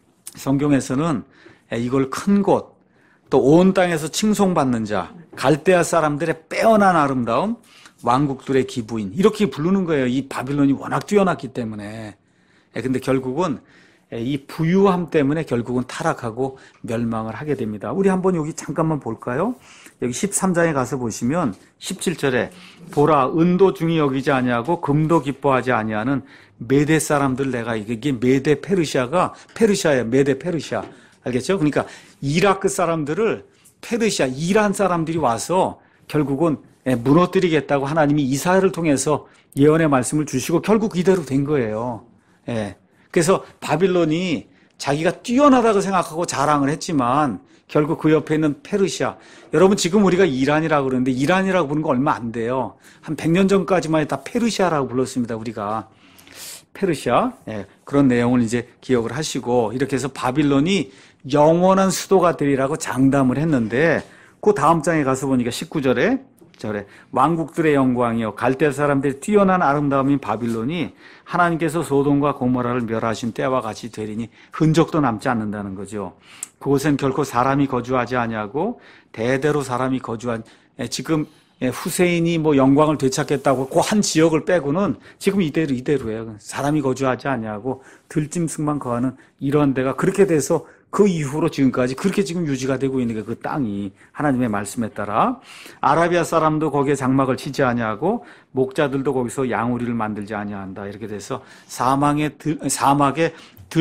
성경에서는 이걸 큰 곳, 또 온 땅에서 칭송받는 자, 갈대아 사람들의 빼어난 아름다움, 왕국들의 기부인 이렇게 부르는 거예요. 이 바빌론이 워낙 뛰어났기 때문에. 근데 결국은 이 부유함 때문에 결국은 타락하고 멸망을 하게 됩니다. 우리 한번 여기 잠깐만 볼까요? 여기 십삼 장에 가서 보시면 십칠 절에 보라 은도 중히 여기지 아니하고 금도 기뻐하지 아니하는 메대 사람들 내가 이게 메대 페르시아가 페르시아예요. 메대 페르시아. 알겠죠? 그러니까 이라크 사람들을 페르시아 이란 사람들이 와서 결국은 무너뜨리겠다고 하나님이 이사야를 통해서 예언의 말씀을 주시고 결국 이대로 된 거예요. 예. 그래서 바빌론이 자기가 뛰어나다고 생각하고 자랑을 했지만 결국 그 옆에 있는 페르시아. 여러분 지금 우리가 이란이라고 그러는데 이란이라고 부르는 거 얼마 안 돼요. 한 백 년 전까지만 해도 다 페르시아라고 불렀습니다. 우리가. 페르시아. 예. 그런 내용을 이제 기억을 하시고 이렇게 해서 바빌론이 영원한 수도가 되리라고 장담을 했는데 그 다음 장에 가서 보니까 십구 절에 절에 왕국들의 영광이요 갈대 사람들의 뛰어난 아름다움인 바빌론이 하나님께서 소돔과 고모라를 멸하신 때와 같이 되리니 흔적도 남지 않는다는 거죠. 그곳엔 결코 사람이 거주하지 아니하고 대대로 사람이 거주한 지금 후세인이 뭐 영광을 되찾겠다고 그 한 지역을 빼고는 지금 이대로 이대로예요. 사람이 거주하지 아니하고 들짐승만 거하는 이런 데가 그렇게 돼서 그 이후로 지금까지 그렇게 지금 유지가 되고 있는 게 그 땅이 하나님의 말씀에 따라 아라비아 사람도 거기에 장막을 치지 아니하고 목자들도 거기서 양우리를 만들지 아니한다. 이렇게 돼서 사망의 들, 사막에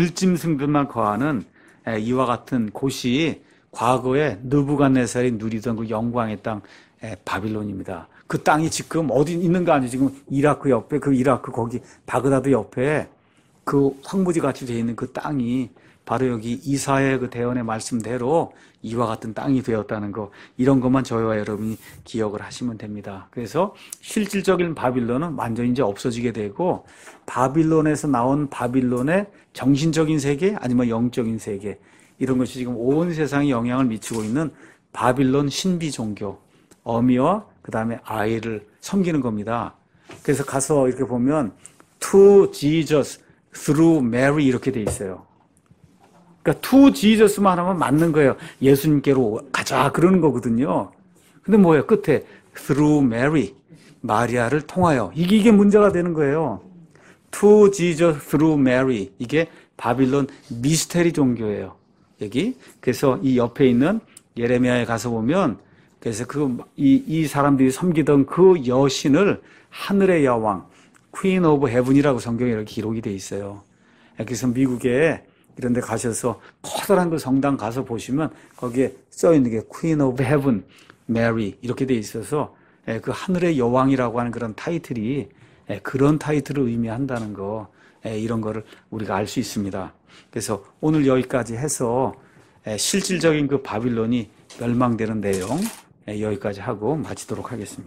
들짐승들만 거하는 이와 같은 곳이 과거에 느부갓네살이 누리던 그 영광의 땅 바빌론입니다. 그 땅이 지금 어디 있는가 아니에요. 지금 이라크 옆에 그 이라크 거기 바그다드 옆에 그 황무지 같이 되어 있는 그 땅이 바로 여기 이사야의 그 대언의 말씀대로 이와 같은 땅이 되었다는 거 이런 것만 저희와 여러분이 기억을 하시면 됩니다. 그래서 실질적인 바빌론은 완전히 이제 없어지게 되고 바빌론에서 나온 바빌론의 정신적인 세계 아니면 영적인 세계 이런 것이 지금 온 세상에 영향을 미치고 있는 바빌론 신비 종교 어미와 그 다음에 아이를 섬기는 겁니다. 그래서 가서 이렇게 보면 to Jesus through Mary 이렇게 돼 있어요. 그러니까 to Jesus만 하면 맞는 거예요. 예수님께로 가자 그러는 거거든요. 근데 뭐예요? 끝에 through Mary 마리아를 통하여. 이게, 이게 문제가 되는 거예요. To Jesus through Mary. 이게 바빌론 미스테리 종교예요. 여기. 그래서 이 옆에 있는 예레미야에 가서 보면, 그래서 그, 이, 이 사람들이 섬기던 그 여신을 하늘의 여왕, Queen of Heaven이라고 성경에 이렇게 기록이 돼 있어요. 그래서 미국에 이런 데 가셔서 커다란 그 성당 가서 보시면 거기에 써 있는 게 Queen of Heaven, Mary 이렇게 돼 있어서 그 하늘의 여왕이라고 하는 그런 타이틀이 그런 타이틀을 의미한다는 거, 이런 거를 우리가 알 수 있습니다. 그래서 오늘 여기까지 해서 실질적인 그 바빌론이 멸망되는 내용 여기까지 하고 마치도록 하겠습니다.